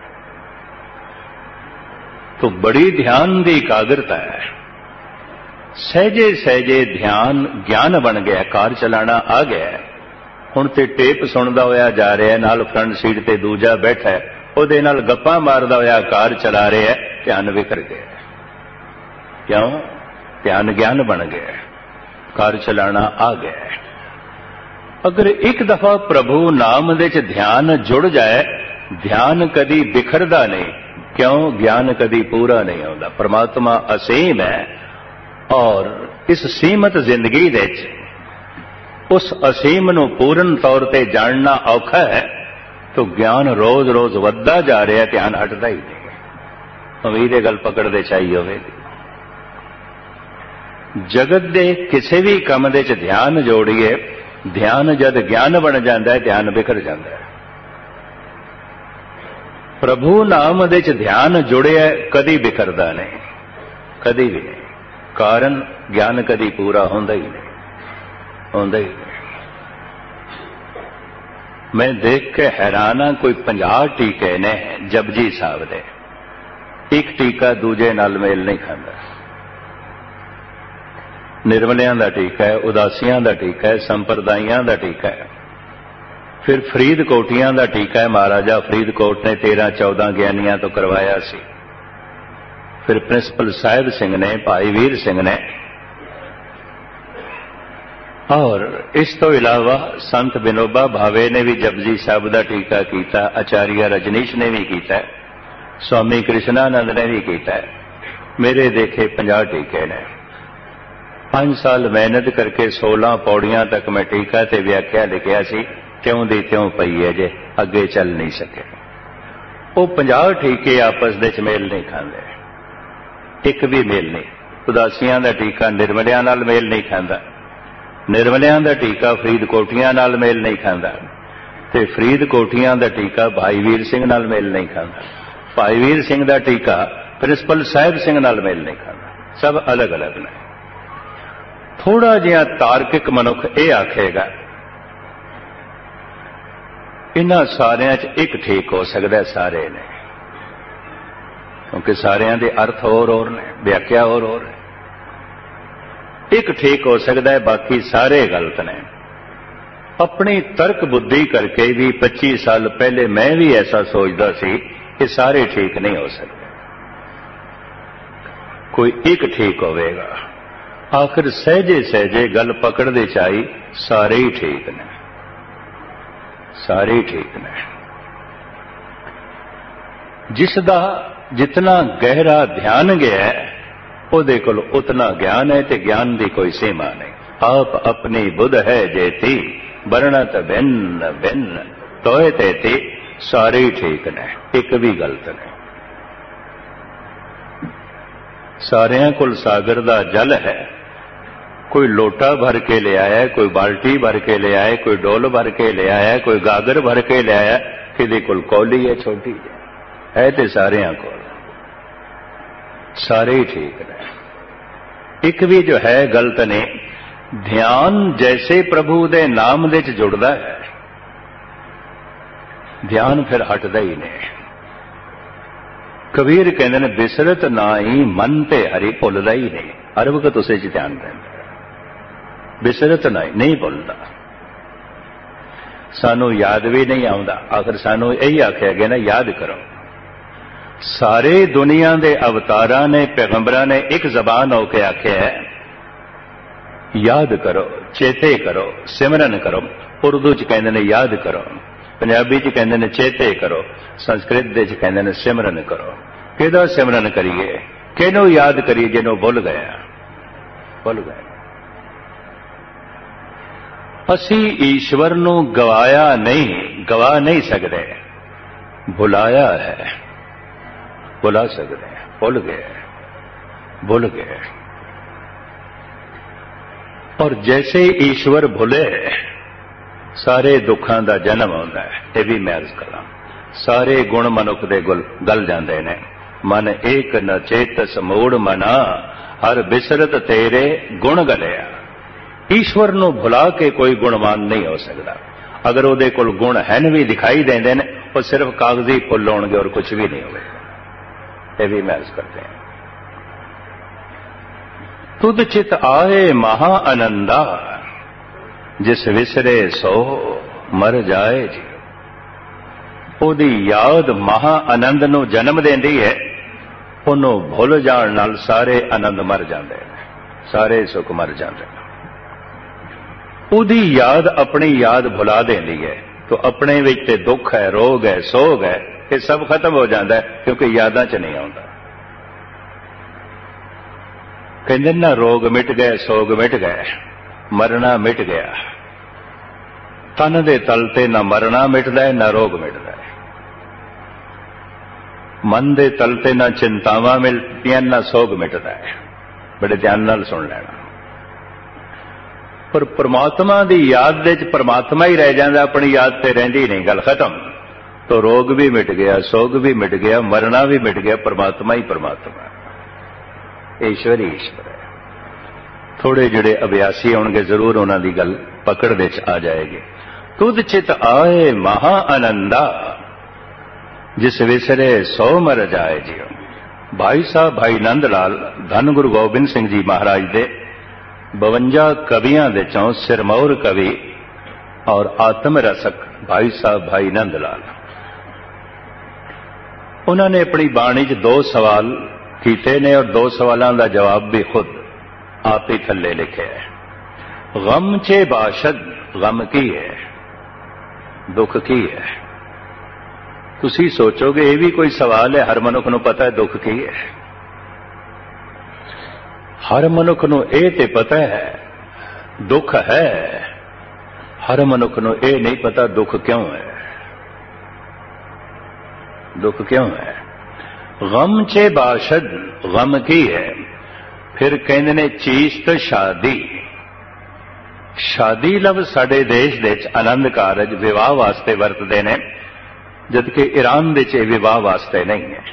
तो बड़ी ध्यान की एकाग्रता है। सहजे सहजे ध्यान ज्ञान बन गया, कार चलाना आ गया। हुण ते टेप सुनदा होया जा रहा है, नाल फ्रंट सीट ते दूजा बैठा है, उहदे नाल गप्पां मारदा होया कार चला रहा है, ध्यान बिखर गया। क्यों? ध्यान ज्ञान बन गया, कार चलाना आ गया। अगर एक दफा प्रभु नाम दे च ध्यान जुड़ जाए, ध्यान कदी बिखरदा नहीं। क्यों? ज्ञान कदी पूरा नहीं होता। परमात्मा असीम है और इस सीमित जिंदगी दे उस असीम नूं पूर्ण तौर पर जानना औखा है, तो ज्ञान रोज रोज वधदा जा रहा है, ध्यान हटदा ही नहीं। अमीर गल पकड़ते चाहिए होवेगी। जगत दे किसी भी काम दे च ध्यान जोड़िए, ध्यान जद ज्ञान बन जाता है, ध्यान बिखर जाता है। प्रभु नाम दे च ध्यान जुड़िया कदी बिखरदा नहीं, कदी भी नहीं। कारण ज्ञान कदी पूरा होंदा ही नहीं, होंदा ही नहीं। मैं देख के हैरान हाँ, कोई पंजाह टीके ने जपजी साहब दे, एक टीका दूजे नाल मेल नहीं खाता। निर्मलियां दा टीका है, उदासियां दा टीका है, संप्रदाइयां दा टीका है। फिर फरीदकोटियां दा टीका है, महाराजा फरीदकोट ने तेरह चौदह ज्ञानियां तो करवाया सी। फिर प्रिंसिपल साहिब सिंह ने, भाई वीर सिंह ने, और इस तो इलावा संत विनोबा भावे ने भी जपजी साहब का टीका किया, आचार्य रजनीश ने भी किया, स्वामी कृष्णानंद ने भी किया। मेरे देखे पंजाह टीके ने। पांच साल मेहनत करके सोलह पौड़ियां तक मैं टीका ते व्याख्या लिखिया सी, त्यों दी त्यों पई है जे, अगे चल नहीं सके। वो पंजाह टीके आपस दे मेल नहीं खाते, एक भी मेल नहीं। उदासियां दा टीका निर्मलियां नाल मेल नहीं खाता, निर्मलियां दा टीका फरीदकोटियां नाल मेल नहीं खाता, ते फरीदकोटियां दा टीका भाई वीर सिंह नाल मेल नहीं खाता, भाई वीर सिंह दा टीका प्रिंसिपल साहिब सिंह नाल मेल नहीं खाता। सब अलग अलग ने। थोड़ा जिहा तार्किक मनुख यह आखेगा इन्हां सारियां च एक ठीक हो सकता है, सारे ने, क्योंकि सारियां दे अर्थ होर होर ने, व्याख्या होर होर है। एक ठीक हो सकता है, बाकी सारे गलत ने। अपनी तर्क बुद्धि करके भी पच्चीस साल पहले मैं भी ऐसा सोचता सी कि सारे ठीक नहीं हो सकते, कोई एक ठीक होवेगा। आखिर सहजे सहजे गल पकड़ते चाई सारे ही ठीक ने, सारे ही ठीक ने। जिसदा जितना गहरा ध्यान गया है ਉਹਦੇ ਕੋਲ उतना ज्ञान है, ते ज्ञान की कोई सीमा नहीं। आप अपनी बुध है जेती वर्णत भिन्न भिन्न तोए तेती सारे ही ठीक ने, एक भी गलत नहीं। सारिਆਂ कोल सागर दा जल है, कोई लोटा भर के ले आया, कोई बाल्टी भर के ले आया, कोई डोल भर के ले आया, कोई गागर भर के ले आया, किसी कोल कौली है छोटी है, तो सारिਆਂ कोल सारे ही ठीक ने, एक भी जो है गलत नहीं। ध्यान जैसे प्रभु दे नाम दे च जुड़दा है, ध्यान फिर हटदा ही नहीं। कबीर कहते हैं बिसरत ना ही मन ते हरि भुलदा ही नहीं, हर वक्त उसे च ध्यान रहिंदा, बिसरत ना ही नहीं भुलदा। सानू याद भी नहीं आउंदा, आखिर सानू यही आख्या गया ना याद करो। सारे दुनिया के अवतारां ने पैगंबरां ने एक जबान होकर आख्या है याद करो, चेते करो, सिमरन करो। उर्दू च कहते हैं याद करो, पंजाबी च कहते हैं चेते करो, संस्कृत दे च कहते हैं सिमरन करो। किहदा सिमरन करिए, किहनूं याद करिए जिन्हों भुल गया, भुल गए। असी ईश्वर नूं गवाया नहीं, गवा नहीं सकते, भुलाया है, भुला सकते हैं, भुल गए, भुल गए। और जैसे ईश्वर भुले सारे दुखों का जन्म होता है। यह भी मैं अर्ज करा, सारे गुण मनुख दे गुल गल जाते हैं। मन एक न चेतस मूड़ मना, हर बिसरत तेरे गुण गलिया। ईश्वर नूं भुला के कोई गुणवान नहीं हो सकता। अगर उहदे कोल गुण हैन भी दिखाई देंदे ने, वो सिर्फ कागजी फुल होणगे और कुछ भी नहीं होगा। ये भी महज करते हैं। तुद चित आए महा आनंदा, जिस विसरे सो मर जाए जी। ओदी याद महा आनंद नूं जन्म देंदी है, उन्हों भुल जाण नाल सारे आनंद मर जाते हैं, सारे सुख मर जाते हैं। ओदी याद अपनी याद भुला देंदी है, तो अपने विच ते दुख है, रोग है, सोग है, ये सब खत्म हो जाता है, क्योंकि यादां च नहीं आता। कहते ना रोग मिट गए, सोग मिट गए, मरना मिट गया। तन दे तल ते ना मरना मिटदा है, ना रोग मिटदा है। मन दे तल ते ना चिंतावां मिलदियां, ना सोग मिटदा है। बड़े ध्यान नाल सुन लेना। पर परमात्मा दी याद दे च परमात्मा ही रह जाता, अपनी याद ते रहिंदी नहीं, गल खत्म। तो रोग भी मिट गया, सोग भी मिट गया, मरना भी मिट गया, परमात्मा ही परमात्मा है, ईश्वर ही ईश्वर है। थोड़े जिहड़े अभ्यासी होणगे जरूर उन्हां दी गल पकड़ दे च आ जाएगी। तुद चित आए महा आनंदा, जिस विसरे सौ मर जाए जियो। भाई साहब भाई नंद लाल धन गुरु गोबिंद सिंह जी महाराज दे बवंजा कवियां दे चों सिरमौर कवि और आत्म रसक भाई साहब भाई नंद लाल, उन्होंने अपनी बाणी च दो सवाल किए ने और दो सवालों का जवाब भी खुद आप ही थले लिखे है। गम चे बाशद, गम की है, दुख की है। तुसी सोचोगे ये भी कोई सवाल है? हर मनुख नूं पता है दुख की है, हर मनुख नूं ये ते पता है दुख है, हर मनुख नूं ये नहीं पता दुख क्यों है, दुख क्यों है। गम चे बाशद, गम की है। फिर कहते ने चीस्त शादी, शादी लफ्ज़ साडे देश दे आनंद कारज विवाह वास्ते वरतते हैं, जबकि ईरान दे च विवाह वास्ते नहीं है।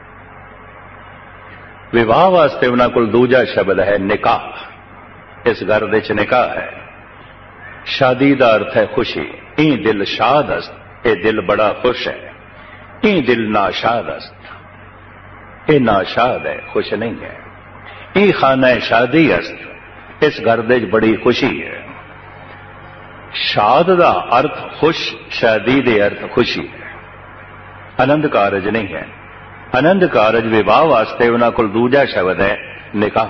विवाह वास्ते उन्हां कोल दूजा शब्द है निकाह। इस घर दे च निकाह है। शादी का अर्थ है खुशी। ई दिल शाद अस्त, ये दिल बड़ा खुश है। ई दिल नाशाद अस्त, ये नाशाद है, खुश नहीं है। ई खाना शादी अस्त, इस घर दे बड़ी खुशी है। शाद का अर्थ खुश, शादी के अर्थ खुशी है, आनंद कारज नहीं है। आनंद कारज विवाह वास्ते उन्हां कोल दूजा शब्द है निकाह।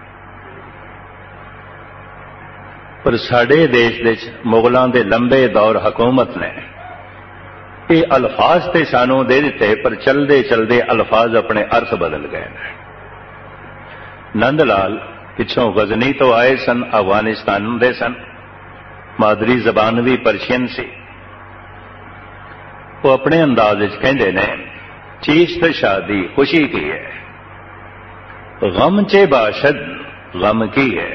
पर साडे देश दे मुगलों के लंबे दौर हुकूमत ने ये अल्फाज ते सानू दे दिते, पर चलते चलते अल्फाज अपने अर्थ बदल गए। नंद लाल पिछों गजनी तो आए सन, अफगानिस्तान दे सन, मादरी जबान भी पर्शियन सी। वो अपने अंदाज कहते ने चीज तो शादी खुशी की है, गम चे बाशद गम की है।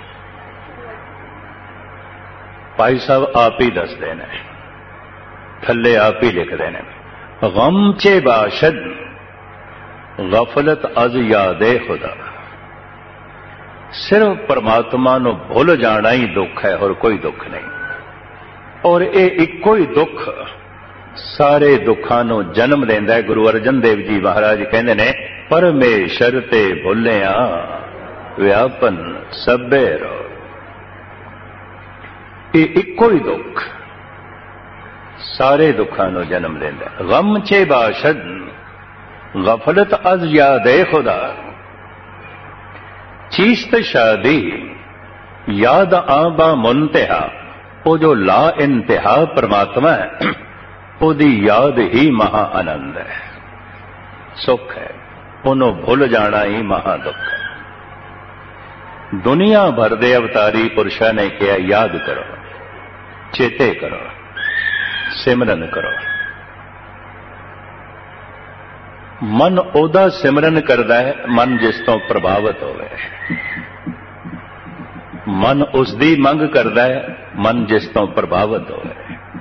भाई साहब आप ही दसते ने, थले आप ही लिखते हैं, गम चे बाशद गफलत अज यादे खुदा। सिर्फ परमात्मा नूं भुल जाना ही दुख है और कोई दुख नहीं। और ये इको ही दुख सारे दुखों नूं जन्म देंदा है। गुरु अर्जन देव जी महाराज कहते ने परमेश्वर ते भुलिया व्यापन सबे रो। ये इको ही दुख सारे दुखों नूं जन्म देंदा है। गम चे बाशद गफलत अज यादे खुदा। चीस्त शादी याद आबा मुनतहा। वो जो ला इंतहा परमात्मा है, ओदी याद ही महा आनंद है, सुख है। उन्हों भुल जाना ही महा दुख है। दुनिया भर दे अवतारी पुरुषों ने कहा याद करो, चेते करो, सिमरन करो। मन ओदा सिमरन करता है मन जिस तो प्रभावित होवे। मन उसदी मंग करता है मन जिस तो प्रभावित होवे।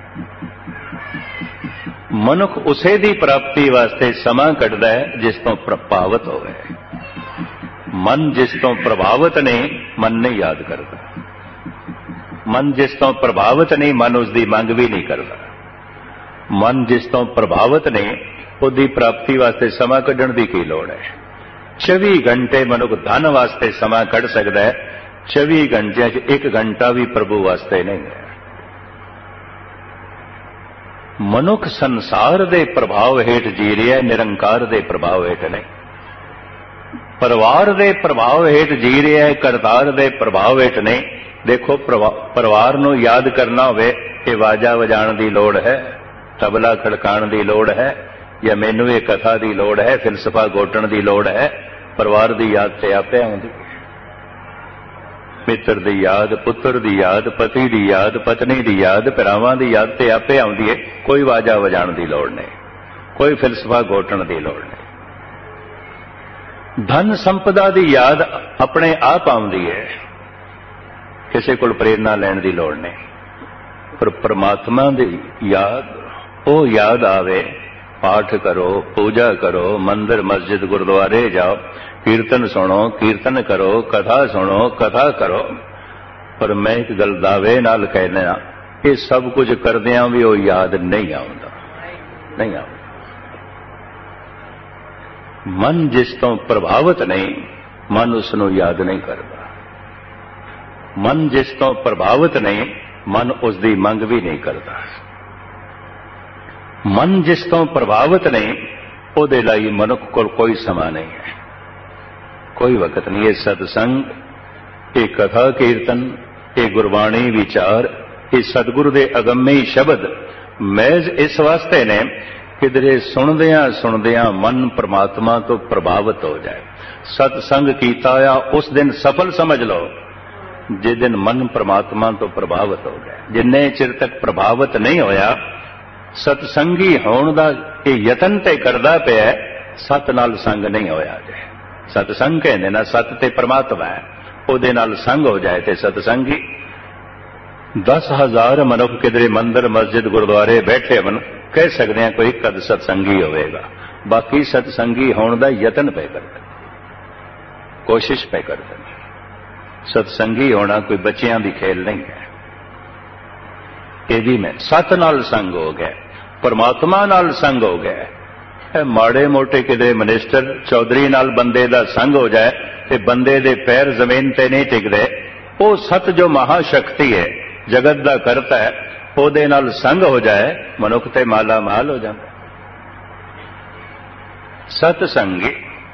मनुख उसे दी प्राप्ति वास्ते समा कटदा है जिस तो प्रभावित होवे। मन जिस तो प्रभावित नहीं मन नहीं याद करता। मन जिस तो प्रभावित नहीं मन उसदी मंग भी नहीं करता। मन जिस तो प्रभावित नहीं उसकी प्राप्ति वास्ते समा कढ़ण की की लोड़ है। चौबी घंटे मनुख धन वास्ते समा कढ़ सकता है, चौबी घंटिया च एक घंटा भी प्रभु वास्ते नहीं है। मनुख संसार दे प्रभाव हेठ जी रहा है, निरंकार दे प्रभाव हेठ नहीं। परिवार दे प्रभाव हेठ जी रहा है, करतार दे प्रभाव हेठ नहीं। देखो परिवार नूं याद करना होवे कि वाजा वजाण की लोड़ है, तबला खड़काण की लोड़ है, या मैनू ये कथा की लोड़ है, फिलसफा गोटण की लोड़ है। परिवार की याद ते आपे आउंदी। मित्र की याद, पुत्र की याद, पति की याद, पत्नी की याद, भरावां की याद ते आपे आउंदी है। कोई वाजा वजाण की लोड़ नहीं, कोई फिलसफा गोटण की लोड़ नहीं। धन संपदा की याद अपने आप आउंदी है, किसी कोल प्रेरणा लैण की लोड़ नहीं। पर परमात्मा की याद वो याद आवे, पाठ करो, पूजा करो, मंदिर मस्जिद गुरुद्वारे जाओ, कीर्तन सुनो, कीर्तन करो, कथा सुनो, कथा करो। पर मैं एक गल दावे नाल कहना, ये सब कुछ करदियां भी वो याद नहीं आउंदा, नहीं आउंदा। मन जिस तो प्रभावित नहीं मन उसनों याद नहीं करता। मन जिस तो प्रभावित नहीं मन उसकी मंग भी नहीं करता। मन जिस तो प्रभावित नहीं उहदे लई मनुख कोल कोई समा नहीं है, कोई वक्त नहीं। ये सतसंग, ये कथा कीर्तन, ये गुरबाणी विचार, ये सतगुरु दे अगम्य शब्द महज इस वास्ते ने किधरे सुनदियां सुनदियां मन परमात्मा तो प्रभावित हो जाए। सतसंग कीता होया उस दिन सफल समझ लो जिस दिन मन परमात्मा तो प्रभावित हो गया। जिन्ने चिर तक प्रभावित नहीं होया सतसंगी होने का यह यतन ते करदा पिया, सत नाल संग नहीं होया जाए। सतसंग कहते ना सत ते परमात्मा है, उहदे नाल संग हो जाए ते सतसंगी। दस हजार मनुख किधरे मंदिर मस्जिद गुरुद्वारे बैठे मन कह सकते हैं कोई कद सतसंगी होवेगा, बाकी सतसंगी होने का यतन पे करते, कोशिश पे करते। सतसंगी होना कोई बच्चियां की खेल नहीं है। यदि मैं सत नाल संग हो गया, परमात्मा नाल संग हो गया। माड़े मोटे किधरे मिनिस्टर चौधरी नाल बंदे दा संग हो जाए ते बंदे दे पैर जमीन ते नहीं टिकदे। वो सत जो महाशक्ति है जगत दा करता है, ਉਹਦੇ ਨਾਲ संग हो जाए, मनुख ते माला माल हो जाता। सतसंगी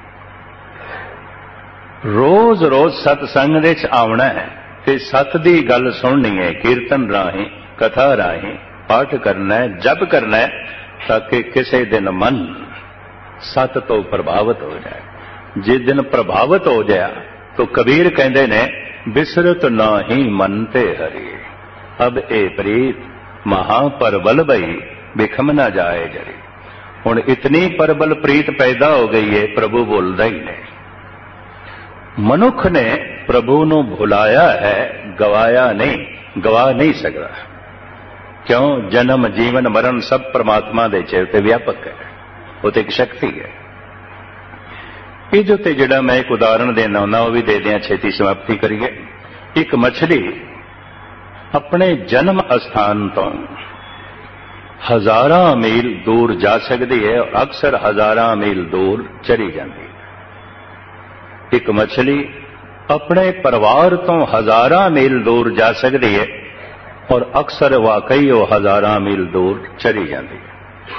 रोज रोज सतसंग दे च आउणा है ते सत दी गल सुननी है, कीर्तन राही कथा राही पाठ करना है, जप करना है, ताकि किसी दिन मन सत तो प्रभावित हो जाए। जिस दिन प्रभावित हो जाए तो कबीर कहते ने बिसरत नाही मन ते हरि, अब ए प्रीत महापरबल बई बिखम ना जाए जरी। हुण इतनी परबल प्रीत पैदा हो गई है, प्रभु बोलदा ही नहीं। मनुख ने प्रभु नूं भुलाया है, गवाया नहीं, गवा नहीं सकता। क्यों? जन्म जीवन मरण सब परमात्मा दे चेते व्यापक है, वो तो एक शक्ति है। ये जो ते जिहड़ा मैं एक उदाहरण देना होना वो भी दे दिया, छेती समाप्ति करिए। एक मछली अपने जन्म स्थान तो हजारां मील दूर जा सकती है और अक्सर हजारां मील दूर चली जाती है। एक मछली अपने परिवार तो हजारां मील दूर जा सकती है और अक्सर वाकई वो हजारां मील दूर चली जाती है।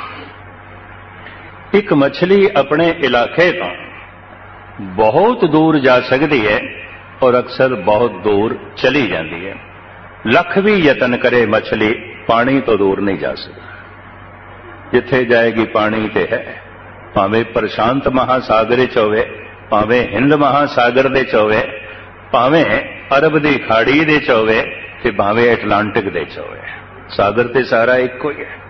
एक मछली अपने इलाके तो बहुत दूर जा सकती है और अक्सर बहुत दूर चली जाती है। लख भी यतन करे मछली पानी तो दूर नहीं जा सकती। जिथे जाएगी पानी ते है, भावें प्रशांत महासागर च होवे, भावें हिंद महासागर दे च होवे, भावें अरब दी खाड़ी दे च होवे ते भावें एटलांटिक दे च होवे, सागर ते सारा इक्को ही है।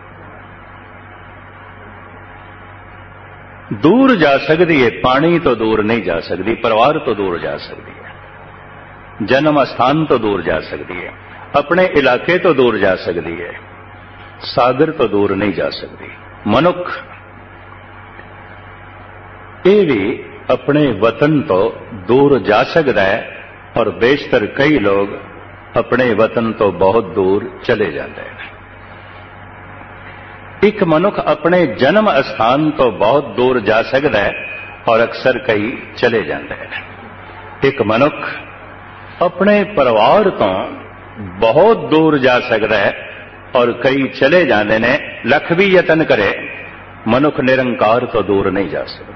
दूर जा सकती है, पानी तो दूर नहीं जा सकती, परिवार तो दूर जा सकती है, जन्म स्थान तो दूर जा सकती है, अपने इलाके तो दूर जा सकती है, सागर तो दूर नहीं जा सकती। मनुख ये भी अपने वतन तो दूर जा सकता है और बेशतर कई लोग अपने वतन तो बहुत दूर चले जाते हैं। एक मनुख अपने जन्म स्थान तो बहुत दूर जा सकता है और अक्सर कई चले जाते हैं। एक मनुख अपने परिवार तो बहुत दूर जा सकता है और कई चले जाते हैं। लख भी यतन करे, मनुख निरंकार तो दूर नहीं जा सकता।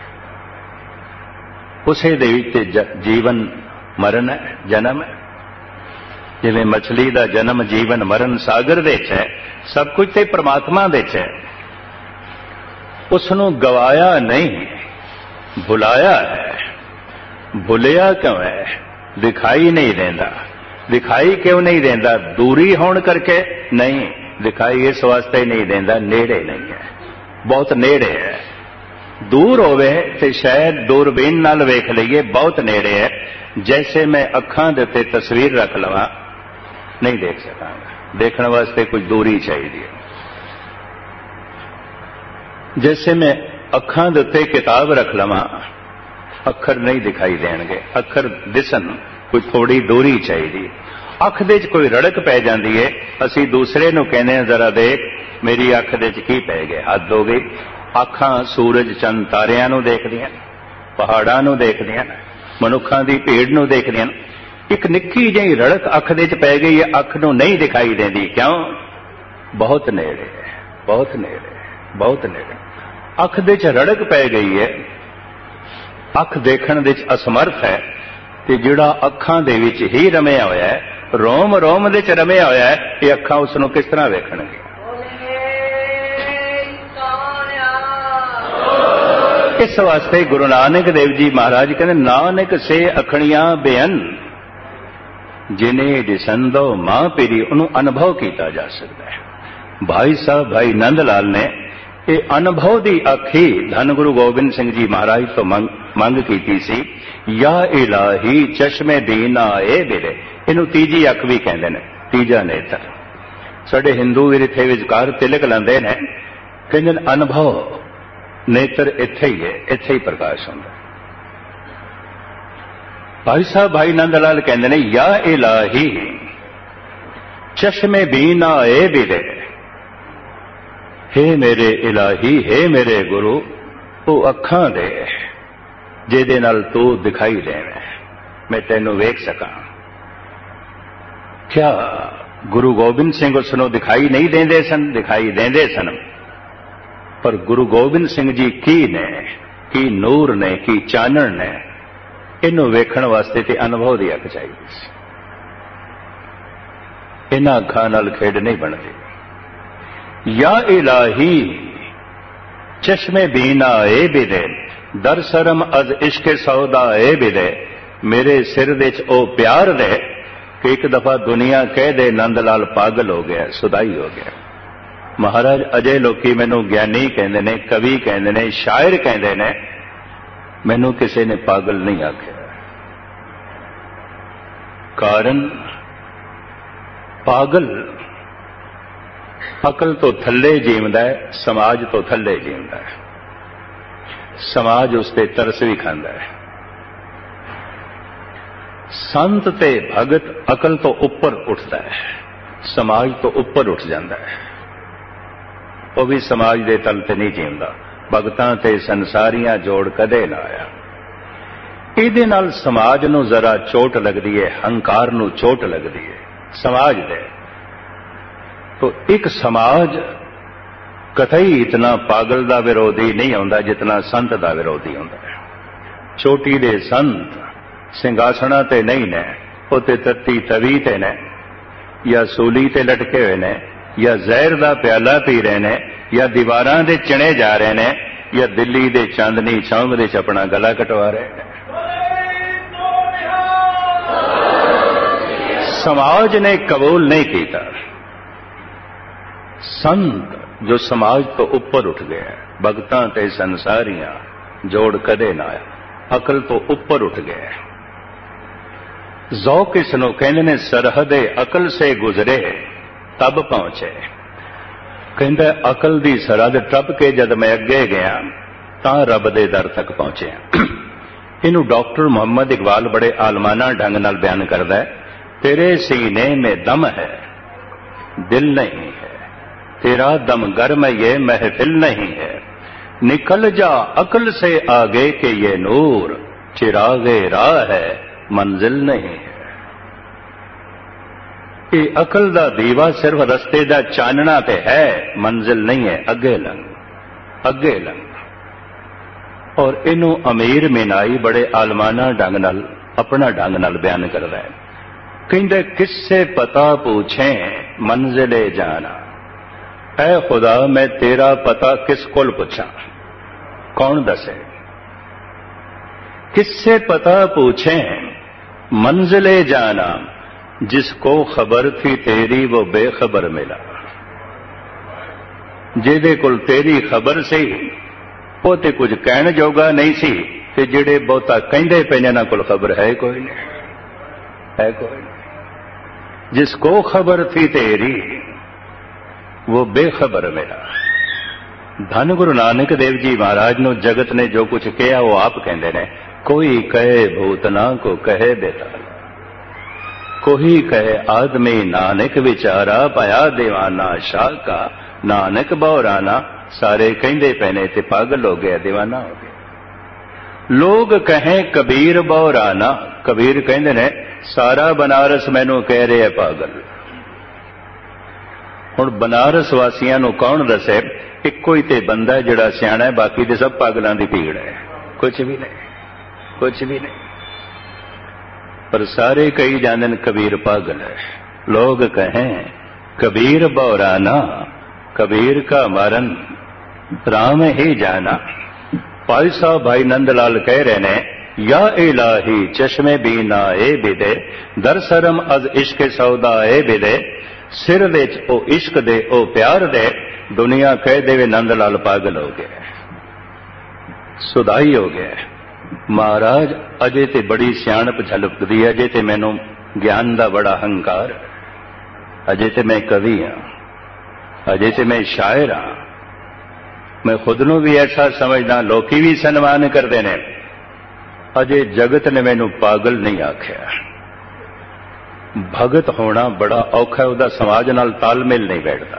उसे दे विच जीवन मरण है, जन्म है। जिवें मछली का जन्म जीवन मरण सागर दे च है, सब कुछ तो परमात्मा दे च है। उसनों गवाया नहीं, भुलाया है। भुलिया क्यों है? दिखाई नहीं देता। दिखाई क्यों नहीं देता? दूरी होने करके नहीं, दिखाई इस वास्ते नहीं देता, नेड़े नहीं है, बहुत नेड़े है। दूर होवे ते शायद दूरबीन नाल वेख लईए, बहुत नेड़े है। जैसे मैं अखां दे उत्ते तस्वीर रख लवां, नहीं देख सकांगा, देखने वास्ते कुछ दूरी चाहिए। जैसे मैं अखां दे उत्ते किताब रख लवां, अखर नहीं दिखाई देणगे, अखर दिसन, कुछ थोड़ी दूरी चाहिए। अख दे च कोई रड़क पै जाती है, असी दूसरे नूं कहने हैं जरा देख मेरी अख दे च की पै गया, हद हो गई। अखां सूरज चंद तारियां नूं देखदियां, पहाड़ां नूं देखदियां, मनुखां दी भीड़ नूं देखदियां। एक निक्की जी रड़क अख दे च पै गई है, अख नूं नहीं दिखाई देती। क्यों? बहुत नेड़े है, बहुत नेड़े, बहुत नेड़े। अख दे च रड़क पै गई है, अख देखण दे च असमर्थ है, ते जिहड़ा अखां दे विच ही रमिया होया है, रोम रोम दे च रमिया होया है, ये अखां उस नूं किस तरह वेखणगे? इस वास्ते गुरु नानक देव जी महाराज कहते नानक से अखणियां बेअन जिन्हें दिसंदो मां पीरी, उन्होंने अनुभव किया जा सकता है। भाई साहब भाई नंद लाल ने ये अनुभव की अखी धन गुरु गोबिंद सिंह जी महाराज तो मंग मंग की सी, या इलाही चश्मे दीना ए बिरे। इनू तीजी अख भी कहते हैं, तीजा नेत्र। साडे हिंदू वीर इत्थे विचकार तिलक लांदे ने, कहते अनुभव नेत्र इत्थे ही है, इत्थे ही प्रकाश होंदा। भाई साहब भाई नंद लाल कहते हैं या इलाही चश्मे बीना ए बिरे, हे मेरे इलाही, हे मेरे गुरु, वो अखां दे जिहदे नाल तू दिखाई देवे, मैं तेनू वेख सकां। क्या ਗੁਰੂ ਗੋਬਿੰਦ ਸਿੰਘ ਉਸ ਨੂੰ ਦਿਖਾਈ ਨਹੀਂ ਦਿੰਦੇ ਸਨ, ਦਿਖਾਈ ਦਿੰਦੇ ਸਨ, ਪਰ ਗੁਰੂ ਗੋਬਿੰਦ ਸਿੰਘ ਜੀ ਕੀ ਨੇ, ਕੀ ਨੂਰ ਨੇ, ਕੀ ਚਾਨਣ ਨੇ, ਇਹਨੂੰ ਵੇਖਣ ਵਾਸਤੇ ਤੇ ਅਨੁਭਵ ਦੀ ਅੱਖ ਚਾਹੀਦੀ ਸੀ। ਇਹਨਾਂ ਅੱਖਾਂ ਨਾਲ ਖੇਡ ਨਹੀਂ ਬਣਦੀ। ਯਾ ਇਲਾਹੀ ਚਸ਼ਮੇ ਬੀਨਾ ਏ ਬਿਦੇ ਦਰ ਸਰਮ ਅਜ਼ ਇਸ਼ਕ ਸੌਦਾ ਏ ਬਿਦੇ, ਮੇਰੇ ਸਿਰ ਵਿੱਚ ਉਹ ਪਿਆਰ ਦੇ ਕਿ ਇੱਕ ਦਫਾ ਦੁਨੀਆ ਕਹਿ ਦੇ ਨੰਦ ਲਾਲ ਪਾਗਲ ਹੋ ਗਿਆ, ਸੁਦਾਈ ਹੋ ਗਿਆ। ਮਹਾਰਾਜ ਅਜੇ ਲੋਕੀ ਮੈਨੂੰ ਗਿਆਨੀ ਕਹਿੰਦੇ ਨੇ, ਕਵੀ ਕਹਿੰਦੇ ਨੇ, ਸ਼ਾਇਰ ਕਹਿੰਦੇ ਨੇ, ਮੈਨੂੰ ਕਿਸੇ ਨੇ ਪਾਗਲ ਨਹੀਂ ਆਖਿਆ। ਕਾਰਨ ਪਾਗਲ ਅਕਲ ਤੋਂ ਥੱਲੇ ਜੀਵਦਾ ਹੈ, ਸਮਾਜ ਤੋਂ ਥੱਲੇ ਜੀਵਦਾ ਹੈ। ਸਮਾਜ ਉਸ ਤੇ ਤਰਸ ਵੀ ਖਾਂਦਾ ਹੈ। ਸੰਤ ਤੇ ਭਗਤ ਅਕਲ ਤੋਂ ਉੱਪਰ ਉੱਠਦਾ ਹੈ, ਸਮਾਜ ਤੋਂ ਉੱਪਰ ਉੱਠ ਜਾਂਦਾ ਹੈ। ਉਹ ਵੀ ਸਮਾਜ ਦੇ ਤਲ ਤੇ ਨਹੀਂ ਜੀਵਦਾ। ਭਗਤਾਂ ਤੇ ਸੰਸਾਰੀਆਂ ਜੋੜ ਕਦੇ ਨਾ ਆਇਆ। ਇਹਦੇ ਨਾਲ ਸਮਾਜ ਨੂੰ ਜ਼ਰਾ ਚੋਟ ਲੱਗਦੀ ਹੈ, ਹੰਕਾਰ ਨੂੰ ਚੋਟ ਲੱਗਦੀ ਹੈ ਸਮਾਜ ਦੇ। तो एक समाज कतई इतना पागल का विरोधी नहीं होता जितना संत का विरोधी होता है। चोटी दे संत सिंघासना ते नहीं ने, उते तत्ती तवी ते ने, या सूली ते लटके हुए ने, या जहर का प्याला पी रहे ने, या दीवारां दे चने जा रहे ने, या दिल्ली दे चांदनी चौंक दे अपना गला कटवा रहे हैं। समाज ने कबूल नहीं किया। संत जो समाज तो ऊपर उठ गया, भगतां ते संसारियां जोड़ कदे ना आया, अकल तो ऊपर उठ गया। ज़ौक़ इसनूं कहंदे ने सरहदे अकल से गुजरे तब पहुंचे। कहंदा अकल दी सरहद टप के जद मैं अगे गया तां रब दे दर तक पहुंचे। इनू डॉक्टर मोहम्मद इकबाल बड़े आलमाना ढंग नाल बयान करदा है। तेरे सीने में दम है, दिल नहीं है, तेरा दम गर्म ये महफिल नहीं है, निकल जा अकल से आगे के ये नूर, चिरागे राह है मंजिल नहीं है। ये अकल दा दीवा सिर्फ रस्ते दा चानना ते है, मंजिल नहीं है। अगे लंघ, अगे लंघ। और इनू अमीर मीनाई बड़े आलमाना ढंग नाल अपना ढंग नाल बयान करदा है। कहंदे किससे पता पूछे मंजिले जाना, ऐ खुदा मैं तेरा पता किस कोल पूछा, कौन दसे। किससे पता पूछे मंजिले जाना, जिसको खबर थी तेरी वो बेखबर मिला। जिहदे कोल तेरी खबर सी वो ते कुछ कहण जोगा नहीं सी, ते जिहड़े बहुता कहंदे पे इन्हां कोल खबर है कोई नहीं, है कोई नहीं। जिसको खबर थी तेरी वो बेखबर मिला। धन गुरु नानक देव जी महाराज नो जगत ने जो कुछ कहा वो आप कहते ने, कोई कहे भूतना को कहे बेताला, कोई कहे आदमी नानक विचारा, पाया दीवाना शाह का नानक बौराना। सारे कहते पैने ते पागल हो गया, दीवाना हो गया। लोग कहें कबीर बौराना, कबीर कहते ने सारा बनारस मैनू कह रहे है पागल। हुण बनारस वासियां नूं कौन दसे, इक्को ही ते बंदा जिहड़ा सियाणा है, बाकी दे सब पागलां दी भीड़ है। कुछ भी नहीं, कुछ भी नहीं। पर सारे कही जांदे ने कबीर पागल है। लोग कहें कबीर बौराना, कबीर का मरण राम ही जाना। भाई साहब भाई नंदलाल कह रहे ने, या इलाही चश्मे बीना ए बिदे दर सरम अज इश्क सौदा ए बिदे। सिर विच ओ इश्क दे ओ प्यार दे, दुनिया कह देवे नंदलाल पागल हो गया, सुदाई हो गया। महाराज अजे ते बड़ी सियाणप झलकदी है, अजे ते मैनू ज्ञान दा बड़ा हंकार, अजे ते मैं कवि हाँ, अजे ते मैं शायर हाँ। मैं खुद नू भी ऐसा समझदा, लोकी भी सन्मान करते ने। अजे जगत ने मैनू पागल नहीं आख्या। भगत होना बड़ा औखा है, उहदा समाज नाल तालमेल नहीं बैठता।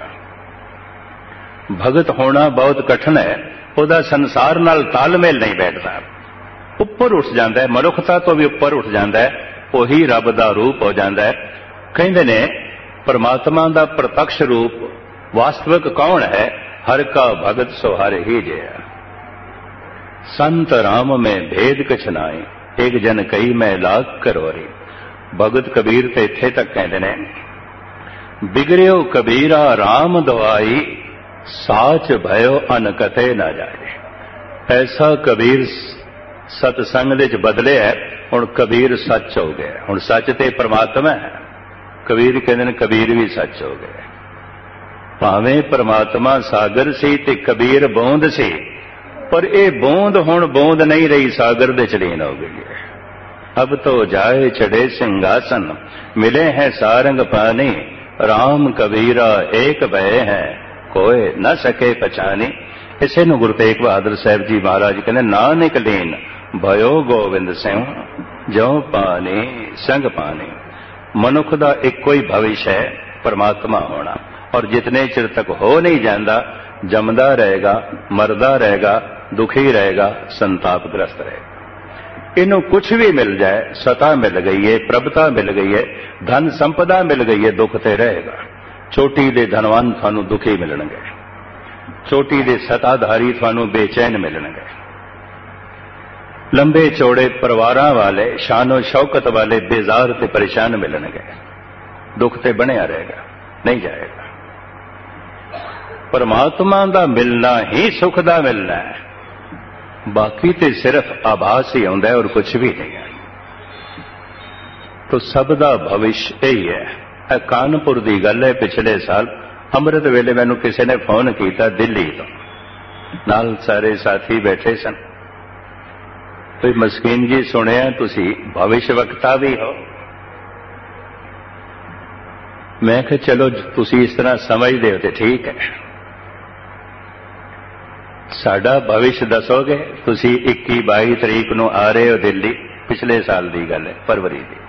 भगत होना बहुत कठिन है, उहदा संसार नाल तालमेल नहीं बैठता। उपर उठ जाता है, मनुखता तो भी उपर उठ जाता है, वही रब दा रूप हो जाता है। कहंदे ने परमात्मा का प्रत्यक्ष रूप वास्तविक कौन है? हर का भगत सो हर ही जया। संत राम में भेद कछ नाई, एक जन कई मैं लाख करोरी। भगत कबीर ते इत्थे तक कहते ने, बिगड़ियो कबीरा राम दवाई, साच भयो अनकते ना जाए। ऐसा कबीर सतसंग दे च बदले है, हुण कबीर सच हो गया। हुण सच ते परमात्मा है। कबीर कहते हैं कबीर भी सच हो गए। भावें परमात्मा सागर सी ते कबीर बूंद सी, पर यह बूंद हुण बूंद नहीं रही, सागर दे च लीन हो गई है। अब तो जाए चढ़े सिंहासन, मिले हैं सारंग पानी। राम कबीरा एक भय है, कोई न सके पहचानी। इसे नूं गुरु तेग बहादुर साहब जी महाराज कहते, नानक लीन भयो गोविंद सिंह, ज्यों पानी संग पानी। मनुख का इको ही भविष्य है परमात्मा होना, और जितने चिर तक हो नहीं जाता जमदा रहेगा, मरदा रहेगा, दुखी रहेगा, संतापग्रस्त रहेगा। इनू कुछ भी मिल जाए, सता मिल गई है, प्रभुता मिल गई है, धन संपदा मिल गई है, दुख ते रहेगा। चोटी दे धनवान थानू दुखी मिलणगे, चोटी दे सताधारी थानू बेचैन मिलणगे। लंबे चौड़े परिवारां वाले, शानो शौकत वाले बेजार ते परेशान मिलणगे। दुख ते बनिया रहेगा, नहीं जाएगा। परमात्मा दा मिलना ही सुख दा मिलना है, बाकी ते सिर्फ आभास ही आउंदा है और कुछ भी नहीं है। तो सब दा भविष्य यही है। यह कानपुर की गल है, पिछले साल अमृत वेले मैनू किसी ने फोन किया दिल्ली तो, नाल सारे साथी बैठे सन। तो मस्कीन जी सुनिया तुसी भविष्य वक्ता भी हो। मैं कहा चलो तुसी इस तरह समझते हो तो ठीक है। साडा भविष्य दसोगे? तुसी इक्की बाई तरीक नूं आ रहे हो दिल्ली, पिछले साल की गल है, फरवरी की।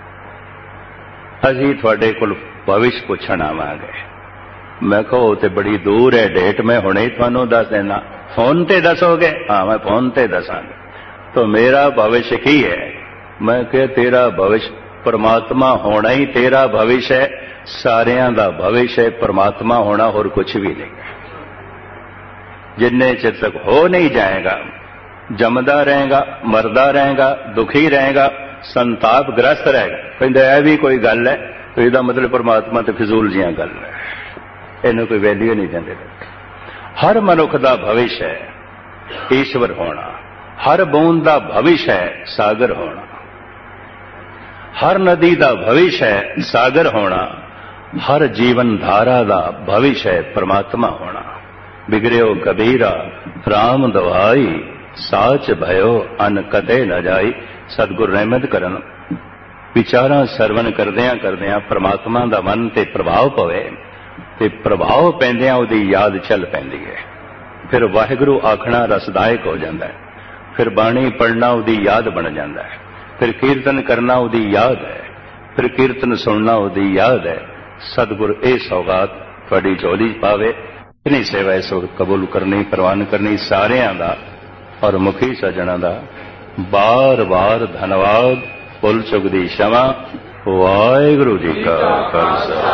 असीं तुहाडे कोल भविष्य पुछण आवांगे। मैं कहो ते बड़ी दूर है डेट, मैं हुणे ही तुहानूं दस देना। फोन ते दसोगे? हाँ मैं फोन ते दसांगा। तो मेरा भविष्य की है? मैं कह तेरा भविष्य परमात्मा होना ही तेरा भविष्य है। सारियां दा भविष्य है परमात्मा होना, और कुछ भी नहीं। जिन्ने चिर तक हो नहीं जाएगा, जमदा रहेगा, मरदा रहेगा, दुखी रहेगा, संतापग्रस्त रहेगा। कहते यह भी कोई गल है? तो इसका मतलब परमात्मा तो फिजूल जियां गल है, इन्हें कोई वैल्यू नहीं देंगे। हर मनुख का भविष्य है ईश्वर होना, हर बूंद का भविष्य है सागर होना, हर नदी का भविष्य है सागर होना, हर जीवन धारा का भविष्य है परमात्मा होना। बिगड़ियो कबीरा राम दवाई, साच भयो अन कते न जाई। सतगुरु रहमत करन, विचारां सरवण करदियां करदियां परमात्मा दा मन ते प्रभाव पवे, ते प्रभाव पैंदियां उहदी याद चल पैंदी है। फिर वाहिगुरू आखना रसदायक हो जाता है, फिर बाणी पढ़ना उहदी याद बन जाता है, फिर कीर्तन करना उहदी याद है, फिर कीर्तन सुनना उहदी याद है। सतगुरु ए सौगात तुहाडी झोली पावे। इतनी सेवा इस वक्त कबूल करनी, प्रवान करनी सारियां दा और मुखी सजना दा बार बार धन्यवाद। भुल चुक दी क्षमा। वाहिगुरू जी का खालसा।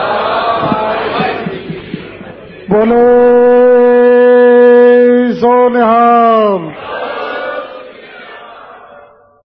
बोलो सो निहाल।